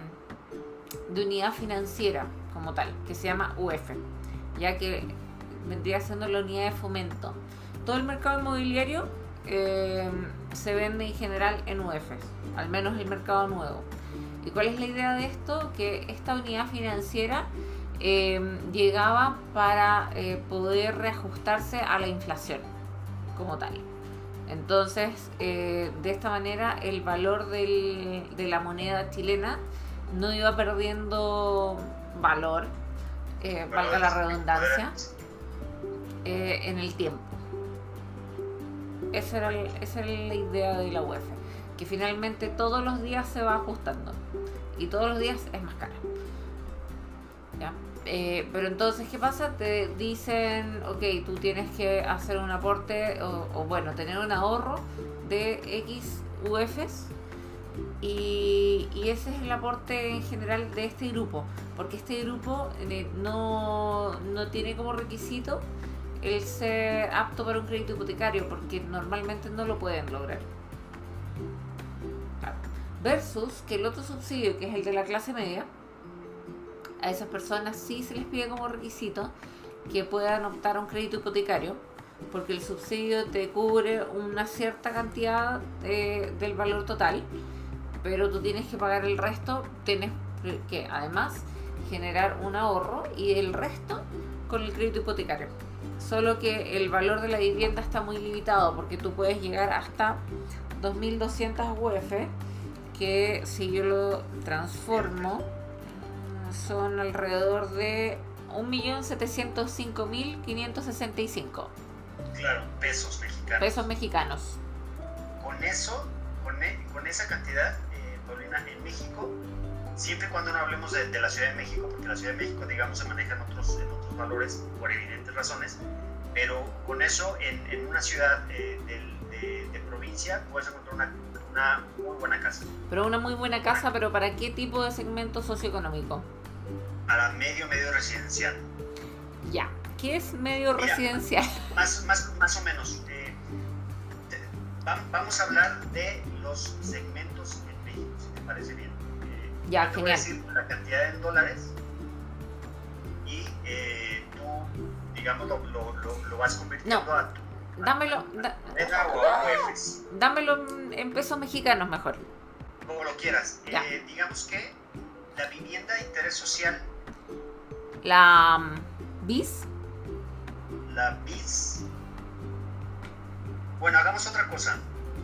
de unidad financiera como tal, que se llama U F, ya que vendría siendo la unidad de fomento. Todo el mercado inmobiliario eh, se vende en general en U F, al menos el mercado nuevo. ¿Y cuál es la idea de esto? Que esta unidad financiera eh, llegaba para eh, poder reajustarse a la inflación como tal. Entonces, eh, de esta manera, el valor del, de la moneda chilena no iba perdiendo valor, eh, valga la redundancia, eh, en el tiempo. Esa era, el, esa era la idea de la U F, que finalmente todos los días se va ajustando y todos los días es más cara. ¿Ya? Eh, pero entonces, ¿qué pasa? Te dicen, ok, tú tienes que hacer un aporte o, o bueno, tener un ahorro de X U Fs Y, y ese es el aporte en general de este grupo, porque este grupo eh, no, no tiene como requisito el ser apto para un crédito hipotecario, porque normalmente no lo pueden lograr. Claro. Versus que el otro subsidio, que es el de la clase media, a esas personas sí se les pide como requisito que puedan optar a un crédito hipotecario, porque el subsidio te cubre una cierta cantidad de, del valor total, pero tú tienes que pagar el resto, tienes que además generar un ahorro y el resto con el crédito hipotecario. Solo que el valor de la vivienda está muy limitado, porque tú puedes llegar hasta dos mil doscientas U F, que si yo lo transformo son alrededor de un millón setecientos cinco mil quinientos sesenta y cinco. Claro, pesos mexicanos. Pesos mexicanos. Con eso, con, e, con esa cantidad, eh, Paulina, en México, siempre y cuando no hablemos de, de la Ciudad de México, porque la Ciudad de México, digamos, se maneja en otros, en otros valores por evidentes razones, pero con eso, en, en una ciudad eh, de, de, de provincia, puedes encontrar una, una muy buena casa. Pero una muy buena casa, ¿pero para qué tipo de segmento socioeconómico? Para medio, medio residencial. Ya. ¿Qué es medio Mira, residencial? Más, más, más o menos. Eh, te, va, vamos a hablar de los segmentos en México, si te parece bien. Eh, ya, te genial. voy a decir la cantidad en dólares y eh, tú, digamos, lo, lo, lo, lo vas convirtiendo no. a tu... Dámelo, da, o a U Fs. Dámelo en pesos mexicanos mejor. Como lo quieras. Eh, digamos que la vivienda de interés social... La um, B I S... La B I S. Bueno, hagamos otra cosa.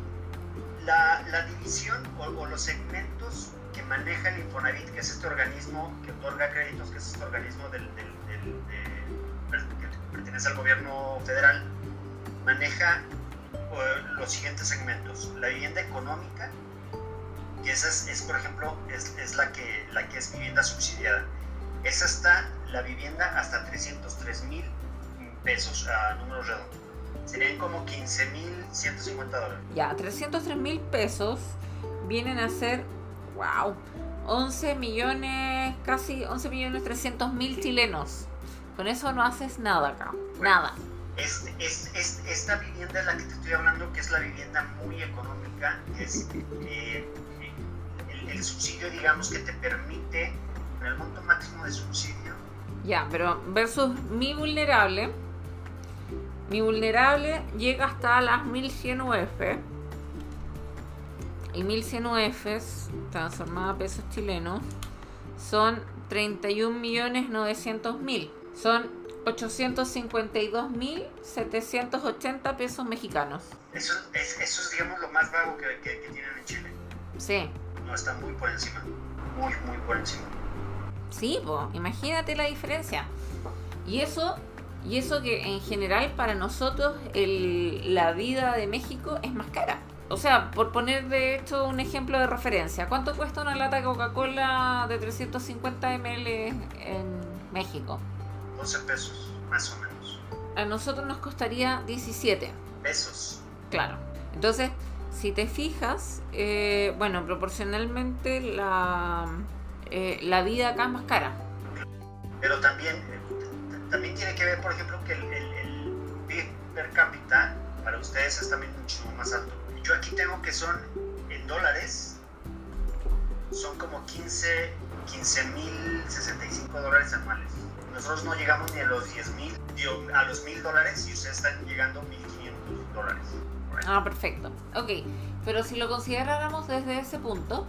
La, la división o, o los segmentos que maneja el Infonavit, que es este organismo que otorga créditos, que es este organismo del, del, del, del, que pertenece al gobierno federal, maneja uh, los siguientes segmentos. La vivienda económica, que esa es, es por ejemplo, es, es la, que, la que es vivienda subsidiada. Esa está, la vivienda hasta trescientos tres mil pesos a números redondos. Serían como quince mil ciento cincuenta dólares. Ya, trescientos tres mil pesos vienen a ser, wow, once millones, casi once millones trescientos mil chilenos. Con eso no haces nada acá, bueno, nada. Es, es, es, esta vivienda es la que te estoy hablando, que es la vivienda muy económica, que es eh, el, el subsidio, digamos, que te permite, con el monto máximo de subsidio. Ya, pero versus mi vulnerable, mi vulnerable llega hasta las mil cien U F. Y mil cien U Fs, transformada a pesos chilenos, son treinta y un millones novecientos mil. Son ochocientos cincuenta y dos mil setecientos ochenta pesos mexicanos. Eso es, eso es, digamos, lo más bajo que, que, que tienen en Chile. Sí. No, está muy por encima. Muy, muy por encima. Sí, pues, imagínate la diferencia. Y eso... Y eso que en general para nosotros el, la vida de México es más cara. O sea, por poner de hecho un ejemplo de referencia, ¿cuánto cuesta una lata de Coca-Cola de trescientos cincuenta mililitros en México? doce pesos, más o menos. A nosotros nos costaría diecisiete. Pesos. Claro. Entonces, si te fijas, eh, bueno, proporcionalmente la, eh, la vida acá es más cara. Pero también... También tiene que ver, por ejemplo, que el, el, el P I B per cápita para ustedes es también muchísimo más alto. Yo aquí tengo que son en dólares, son como quince mil sesenta y cinco dólares anuales. Nosotros no llegamos ni a los diez mil, a los mil dólares y ustedes están llegando a mil quinientos dólares. Ah, perfecto. Ok, pero si lo consideráramos desde ese punto,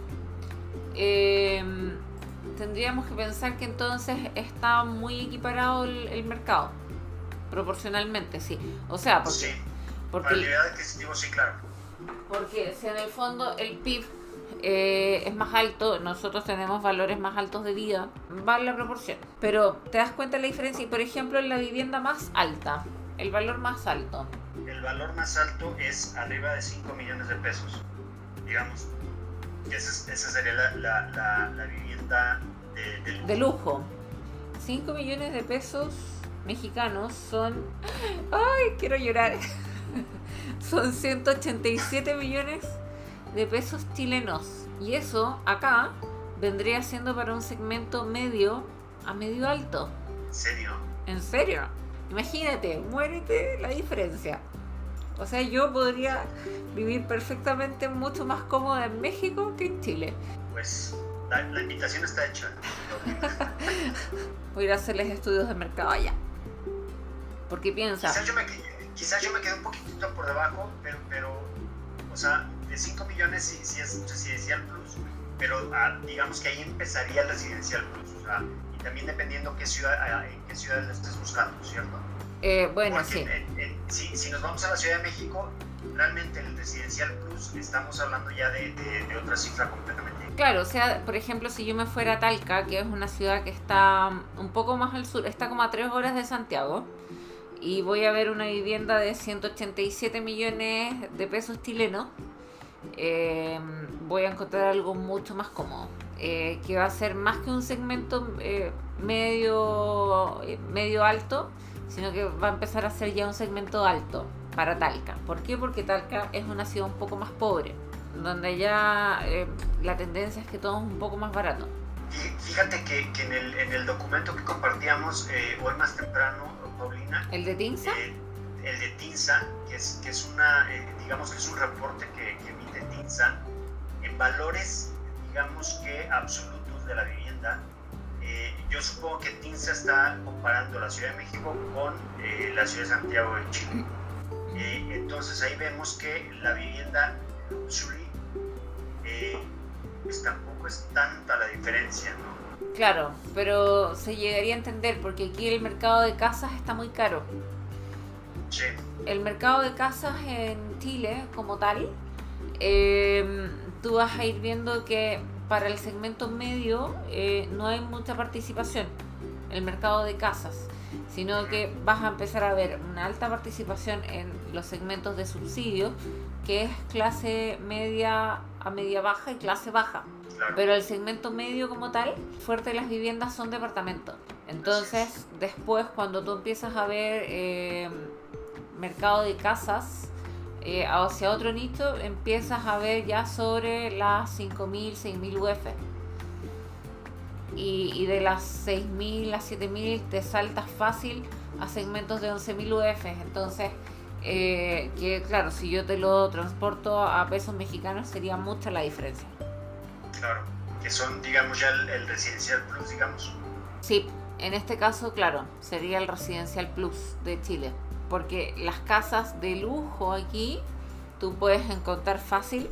eh, tendríamos que pensar que entonces está muy equiparado el, el mercado, proporcionalmente, sí. O sea, porque... Sí, porque para el nivel adquisitivo, sí, claro. Porque si en el fondo el P I B eh, es más alto, nosotros tenemos valores más altos de vida, va la proporción. Pero te das cuenta de la diferencia, y por ejemplo en la vivienda más alta, el valor más alto. El valor más alto es arriba de cinco millones de pesos, digamos. Esa, esa sería la, la, la, la vivienda de, de, lujo. de lujo. cinco millones de pesos mexicanos son... ¡Ay, quiero llorar! Son ciento ochenta y siete millones de pesos chilenos. Y eso acá vendría siendo para un segmento medio a medio alto. ¿En serio? ¿En serio? Imagínate, muérete la diferencia. O sea, yo podría vivir perfectamente mucho más cómoda en México que en Chile. Pues la, la invitación está hecha. Voy a ir a hacerles estudios de mercado allá. Porque piensa... Quizás yo me, quizás yo me quedé un poquitito por debajo, pero, pero o sea, de cinco millones sí, sí es residencial plus, pero ah, digamos que ahí empezaría el residencial plus. O sea, y también dependiendo qué ciudad, en qué ciudad lo estés buscando, ¿cierto? Eh, bueno, Porque sí. En, en, si, si nos vamos a la Ciudad de México, realmente el residencial plus estamos hablando ya de, de, de otra cifra completamente. Claro, o sea, por ejemplo, si yo me fuera a Talca, que es una ciudad que está un poco más al sur, está como a tres horas de Santiago, y voy a ver una vivienda de ciento ochenta y siete millones de pesos chilenos, eh, voy a encontrar algo mucho más cómodo, eh, que va a ser más que un segmento eh, medio, eh, medio alto, sino que va a empezar a ser ya un segmento alto para Talca. ¿Por qué? Porque Talca es una ciudad un poco más pobre, donde ya eh, la tendencia es que todo es un poco más barato. Fíjate que, que en, el, en el documento que compartíamos eh, hoy más temprano, Paulina, ¿El de Tinsa? Eh, el de Tinsa, que es, que es una, eh, digamos que es un reporte que, que emite Tinsa en valores, digamos que absolutos de la vivienda. Eh, yo supongo que Tinsa está comparando la Ciudad de México con eh, la Ciudad de Santiago de Chile. Eh, entonces ahí vemos que la vivienda luxury, eh, pues tampoco es tanta la diferencia, ¿no? Claro, pero se llegaría a entender porque aquí el mercado de casas está muy caro. Sí. El mercado de casas en Chile como tal, eh, tú vas a ir viendo que para el segmento medio eh, no hay mucha participación en el mercado de casas, sino que vas a empezar a ver una alta participación en los segmentos de subsidio, que es clase media a media baja y clase baja. Claro. Pero el segmento medio como tal, fuerte de las viviendas son departamentos. Entonces, después cuando tú empiezas a ver eh, mercado de casas eh, hacia otro nicho, empiezas a ver ya sobre las cinco mil, seis mil U F. Y, y de las seis mil a siete mil te saltas fácil a segmentos de once mil U F. Entonces, eh, que claro, si yo te lo transporto a pesos mexicanos sería mucha la diferencia. Claro, que son, digamos, ya el, el residencial plus, digamos. Sí, en este caso, claro, sería el residencial plus de Chile. Porque las casas de lujo aquí, tú puedes encontrar fácil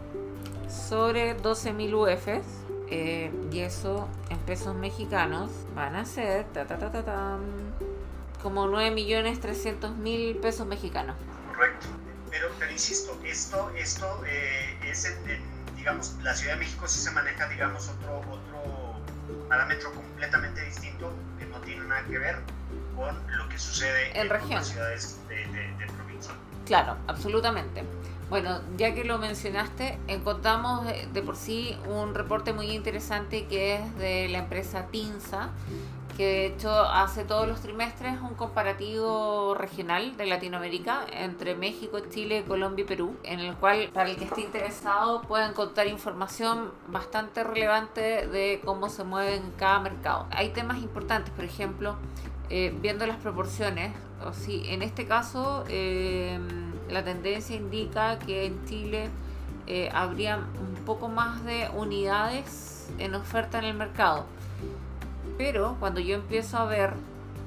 sobre doce mil U Fs. Eh, y eso en pesos mexicanos van a ser ta, ta, ta, ta, ta, como nueve millones trescientos mil pesos mexicanos. Correcto. Pero, pero insisto, esto, esto eh, es en, en digamos, la Ciudad de México sí se maneja, digamos, otro, otro parámetro completamente distinto que no tiene nada que ver con lo que sucede en, en región. otras ciudades de, de, de provincia. Claro, absolutamente. Bueno, ya que lo mencionaste, encontramos de, de por sí un reporte muy interesante que es de la empresa Tinsa, que de hecho hace todos los trimestres un comparativo regional de Latinoamérica entre México, Chile, Colombia y Perú, en el cual para el que esté interesado puede encontrar información bastante relevante de cómo se mueve en cada mercado. Hay temas importantes, por ejemplo, eh, viendo las proporciones, o si en este caso eh, la tendencia indica que en Chile eh, habría un poco más de unidades en oferta en el mercado. Pero cuando yo empiezo a ver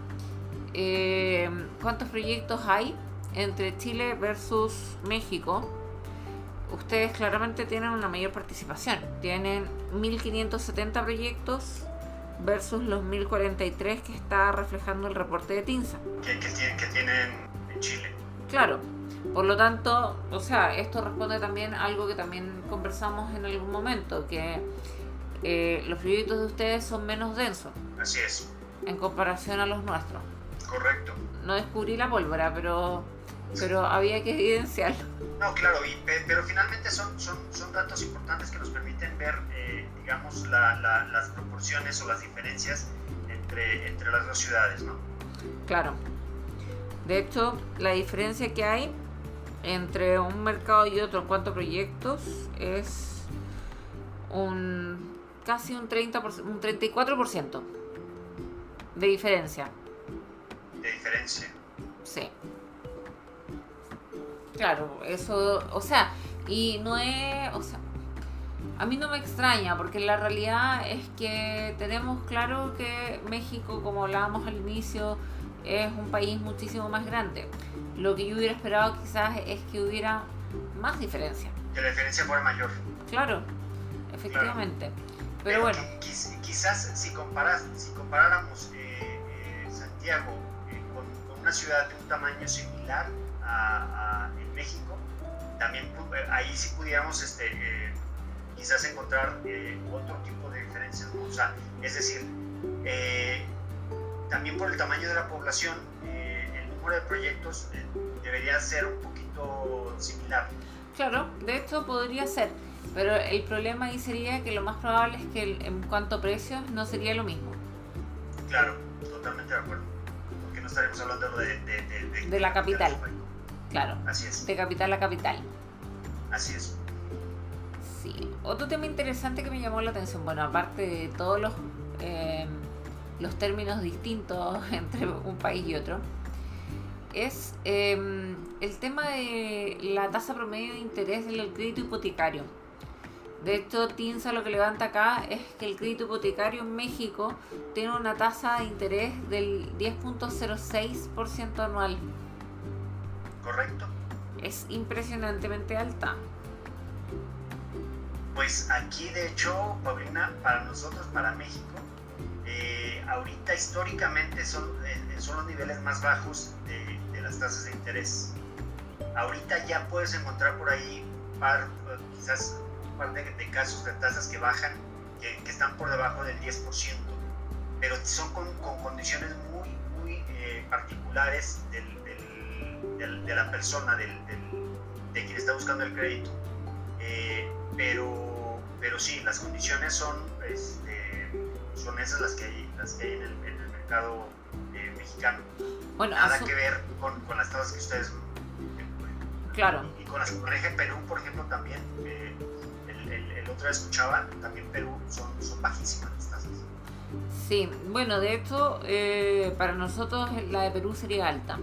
eh, cuántos proyectos hay entre Chile versus México, ustedes claramente tienen una mayor participación. Tienen mil quinientos setenta proyectos versus los mil cuarenta y tres que está reflejando el reporte de Tinsa. Que, que, tienen, que tienen en Chile. Claro. Por lo tanto, o sea, esto responde también a algo que también conversamos en algún momento, que Eh, los proyectos de ustedes son menos densos. Así es. En comparación a los nuestros. Correcto. No descubrí la pólvora, pero pero había que evidenciarlo. No, claro, y, pero finalmente son, son, son datos importantes que nos permiten ver, eh, digamos, la, la, las proporciones o las diferencias entre, entre las dos ciudades, ¿no? Claro. De hecho, la diferencia que hay entre un mercado y otro en cuanto a proyectos es un casi un treinta por ciento, un treinta y cuatro por ciento de diferencia. De diferencia. Sí. Claro, eso, o sea, y no es, o sea, a mí no me extraña, porque la realidad es que tenemos claro que México, como hablábamos al inicio, es un país muchísimo más grande. Lo que yo hubiera esperado quizás es que hubiera más diferencia. Que la diferencia fuera mayor. Claro, efectivamente. Claro. Pero, Pero bueno. Quiz, quizás si, comparas, si comparáramos eh, eh, Santiago eh, con, con una ciudad de un tamaño similar a, a en México, también ahí sí pudiéramos este, eh, quizás encontrar eh, otro tipo de diferencias, ¿no? O sea, es decir, eh, también por el tamaño de la población, eh, el número de proyectos eh, debería ser un poquito similar. Claro, de hecho podría ser, pero el problema ahí sería que lo más probable es que el, en cuanto a precios no sería lo mismo. Claro, totalmente de acuerdo, porque no estaremos hablando de... De, de, de, de la capital, de claro, así es. De capital a capital. Así es. Sí, otro tema interesante que me llamó la atención, bueno, aparte de todos los, eh, los términos distintos entre un país y otro, es eh, el tema de la tasa promedio de interés del crédito hipotecario. De hecho, TINSA lo que levanta acá es que el crédito hipotecario en México tiene una tasa de interés del diez punto cero seis por ciento anual. Correcto. Es impresionantemente alta. Pues aquí, de hecho, Paulina, para nosotros, para México, eh, ahorita históricamente son, eh, son los niveles más bajos de, de las tasas de interés. Ahorita ya puedes encontrar por ahí par, quizás un par de, de casos de tasas que bajan, que, que están por debajo del diez por ciento, pero son con, con condiciones muy, muy eh, particulares del, del, del, de la persona, del, del, de quien está buscando el crédito. Eh, pero, pero sí, las condiciones son, este, son esas las que hay, las que hay en, el, en el mercado eh, mexicano. Bueno, nada que ver con, con las tasas que ustedes... Claro. Y, y con las que maneja Perú, por ejemplo, también, eh, el, el, el otro día escuchaba, también Perú son, son bajísimas las tasas. Sí, bueno, de hecho, eh, para nosotros la de Perú sería alta.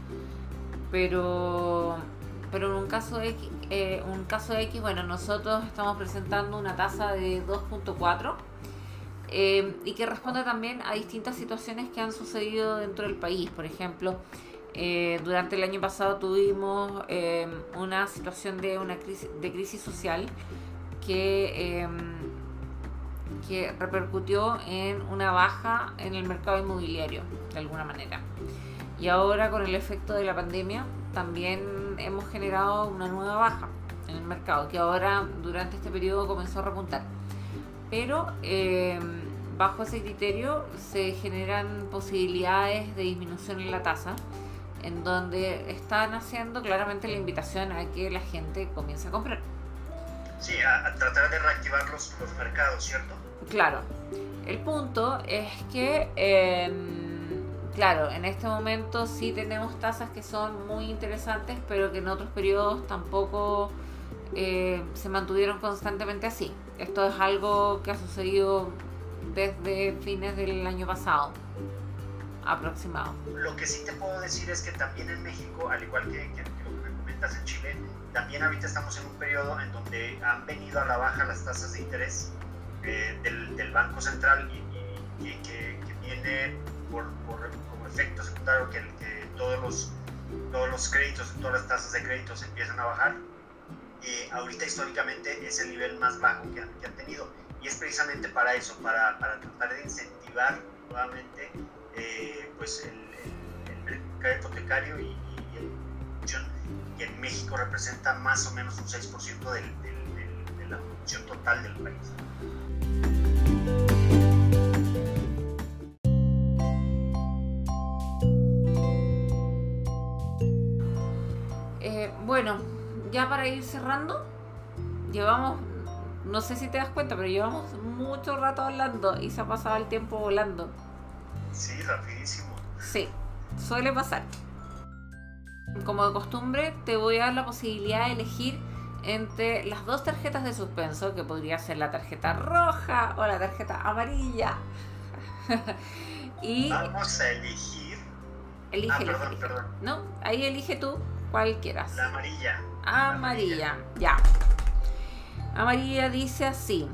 Pero... Pero en un caso X, eh, un caso X, bueno, nosotros estamos presentando una tasa de dos punto cuatro eh, y que responde también a distintas situaciones que han sucedido dentro del país. Por ejemplo, eh, durante el año pasado tuvimos eh, una situación de una crisis, de crisis social que, eh, que repercutió en una baja en el mercado inmobiliario, de alguna manera. Y ahora, con el efecto de la pandemia, también hemos generado una nueva baja en el mercado, que ahora durante este periodo comenzó a repuntar. Pero eh, bajo ese criterio se generan posibilidades de disminución en la tasa, en donde están haciendo claramente la invitación a que la gente comience a comprar. Sí, a, a tratar de reactivar los, los mercados, ¿cierto? Claro. El punto es que... Eh, Claro, en este momento sí tenemos tasas que son muy interesantes, pero que en otros periodos tampoco eh, se mantuvieron constantemente así. Esto es algo que ha sucedido desde fines del año pasado, aproximado. Lo que sí te puedo decir es que también en México, al igual que, que, que lo que me comentas en Chile, también ahorita estamos en un periodo en donde han venido a la baja las tasas de interés eh, del, del Banco Central y, y, y que, que viene... Por, por, como efecto secundario que, que todos, los, todos los créditos, todas las tasas de créditos empiezan a bajar. Eh, ahorita históricamente es el nivel más bajo que han, que han tenido, y es precisamente para eso, para, para tratar de incentivar nuevamente eh, pues el, el, el mercado hipotecario y, y el, que en México representa más o menos un seis por ciento del, del, del, de la producción total del país. Bueno, ya para ir cerrando, llevamos, no sé si te das cuenta, pero llevamos mucho rato hablando y se ha pasado el tiempo volando. Sí, rapidísimo. Sí, suele pasar. como de costumbre, te voy a dar la posibilidad de elegir entre las dos tarjetas de suspenso, que podría ser la tarjeta roja o la tarjeta amarilla. Y vamos a elegir. Elige, ah, elige, perdón, elige. perdón. No, ahí elige tú cuál quieras. La amarilla. Amarilla, amarilla. ya. Amarilla dice así: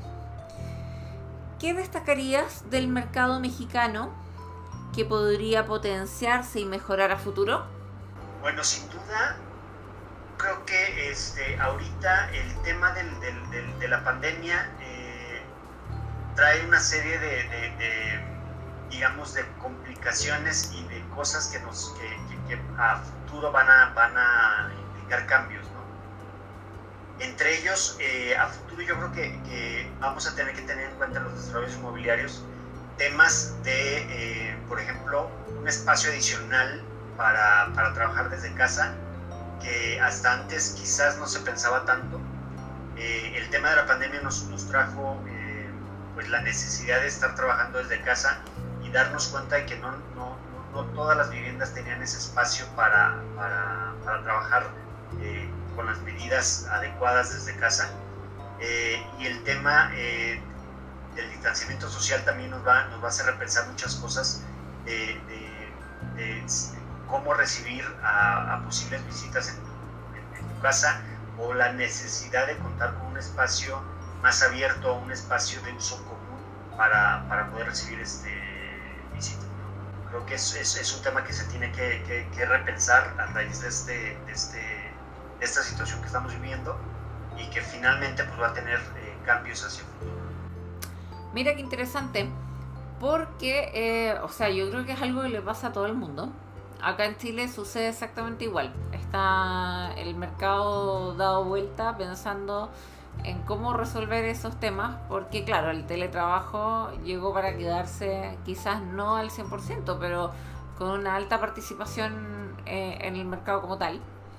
¿qué destacarías del mercado mexicano que podría potenciarse y mejorar a futuro? Bueno, sin duda, creo que este, ahorita el tema del, del, del, de la pandemia eh, trae una serie de, de, de, digamos, de complicaciones y de cosas que, nos, que, que, que a futuro van a, van a implicar cambios, ¿no? Entre ellos, eh, a futuro yo creo que, que vamos a tener que tener en cuenta los desarrollos inmobiliarios temas de, eh, por ejemplo, un espacio adicional para, para trabajar desde casa, que hasta antes quizás no se pensaba tanto. Eh, el tema de la pandemia nos, nos trajo eh, pues la necesidad de estar trabajando desde casa y darnos cuenta de que no, no, no, no todas las viviendas tenían ese espacio para, para, para trabajar eh, con las medidas adecuadas desde casa. Eh, y el tema eh, del distanciamiento social también nos va, nos va a hacer repensar muchas cosas de, de, de, de cómo recibir a, a posibles visitas en tu, en, en tu casa, o la necesidad de contar con un espacio más abierto, un espacio de uso común para, para poder recibir este visitas, ¿no? Creo que es, es, es un tema que se tiene que, que, que repensar a raíz de, este, de, este, de esta situación que estamos viviendo, y que finalmente pues, va a tener eh, cambios hacia el futuro. Mira qué interesante, porque, eh, o sea, yo creo que es algo que le pasa a todo el mundo. Acá en Chile sucede exactamente igual. Está el mercado dado vuelta pensando en cómo resolver esos temas, porque claro, el teletrabajo llegó para quedarse, quizás no al cien por ciento, pero con una alta participación eh, en el mercado como tal.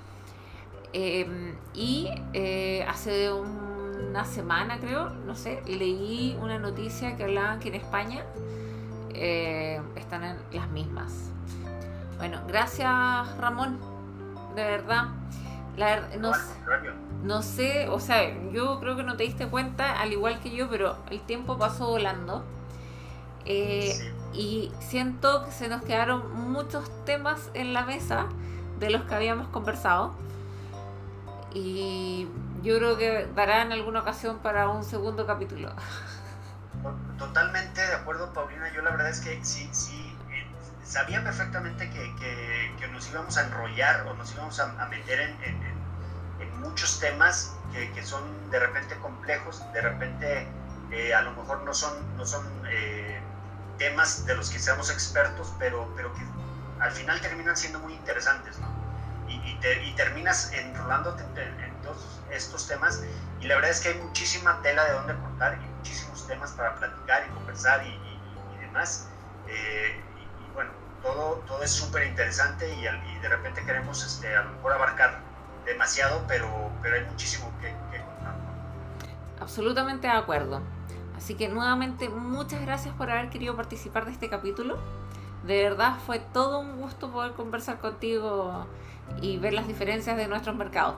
Eh, y eh, hace una semana, creo, no sé, leí una noticia que hablaban que en España eh, están en las mismas. Bueno, gracias Ramón, de verdad. La, no, no sé, o sea, yo creo que no te diste cuenta, al igual que yo, pero el tiempo pasó volando. Eh, sí. Y siento que se nos quedaron muchos temas en la mesa de los que habíamos conversado. Y yo creo que dará en alguna ocasión para un segundo capítulo. Totalmente de acuerdo, Paulina. Yo la verdad es que sí, sí, eh, sabía perfectamente que, que, que nos íbamos a enrollar o nos íbamos a, a meter en, en, en muchos temas que, que son de repente complejos, de repente eh, a lo mejor no son, no son eh, temas de los que seamos expertos, pero, pero que al final terminan siendo muy interesantes, ¿no? Y, y, te, y terminas enrolándote en, en todos estos temas, y la verdad es que hay muchísima tela de dónde cortar y muchísimos temas para platicar y conversar y, y, y demás. Eh, y, y bueno, todo, todo es súper interesante, y, y de repente queremos este, a lo mejor abarcar demasiado, pero, pero hay muchísimo que, que contar. Absolutamente de acuerdo. Así que nuevamente muchas gracias por haber querido participar de este capítulo. De verdad fue todo un gusto poder conversar contigo y ver las diferencias de nuestros mercados.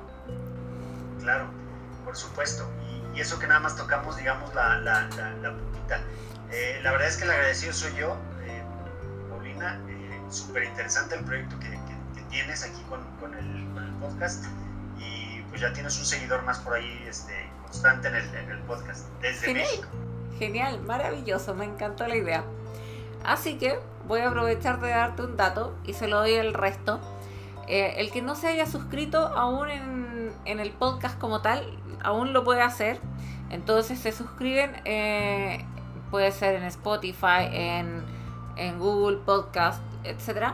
Claro, por supuesto. Y, y eso que nada más tocamos, digamos, la, la, la, la puntita. Eh, la verdad es que el agradecido soy yo, eh, Paulina. Eh, Súper interesante el proyecto que, que, que tienes aquí con, con, el, con el podcast. Y pues ya tienes un seguidor más por ahí este, constante en el, en el podcast, desde Genial. México. Genial, maravilloso, me encantó la idea. Así que voy a aprovechar de darte un dato y se lo doy al resto. Eh, el que no se haya suscrito aún en, en el podcast como tal, aún lo puede hacer. Entonces se suscriben, eh, puede ser en Spotify, en, en Google Podcast, etcétera.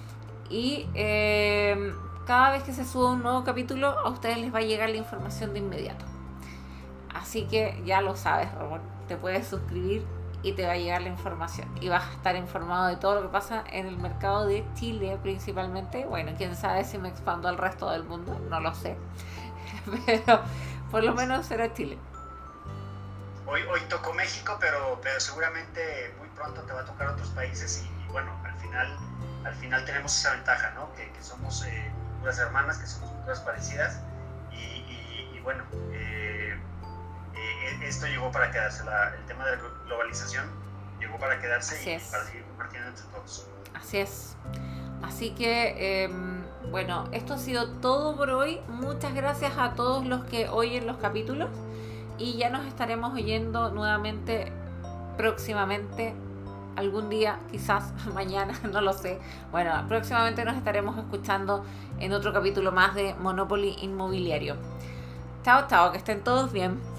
Y eh, cada vez que se suba un nuevo capítulo, a ustedes les va a llegar la información de inmediato. Así que ya lo sabes, Ramón, te puedes suscribir y te va a llegar la información y vas a estar informado de todo lo que pasa en el mercado de Chile principalmente. Bueno, quién sabe si me expando al resto del mundo, no lo sé, pero por lo menos será Chile. Hoy, hoy tocó México, pero, pero seguramente muy pronto te va a tocar otros países, y, y bueno, al final, al final tenemos esa ventaja, ¿no? Que, que somos eh, culturas hermanas, que son culturas parecidas, y, y, y bueno, eh, eh, esto llegó para quedarse, la, el tema de la globalización llegó para quedarse Así y es. para seguir compartiendo entre todos. Así es. Así que, eh, bueno, esto ha sido todo por hoy. Muchas gracias a todos los que oyen los capítulos y ya nos estaremos oyendo nuevamente próximamente, algún día, quizás mañana, no lo sé. Bueno, próximamente nos estaremos escuchando en otro capítulo más de Monopoly Inmobiliario. Chao, chao, que estén todos bien.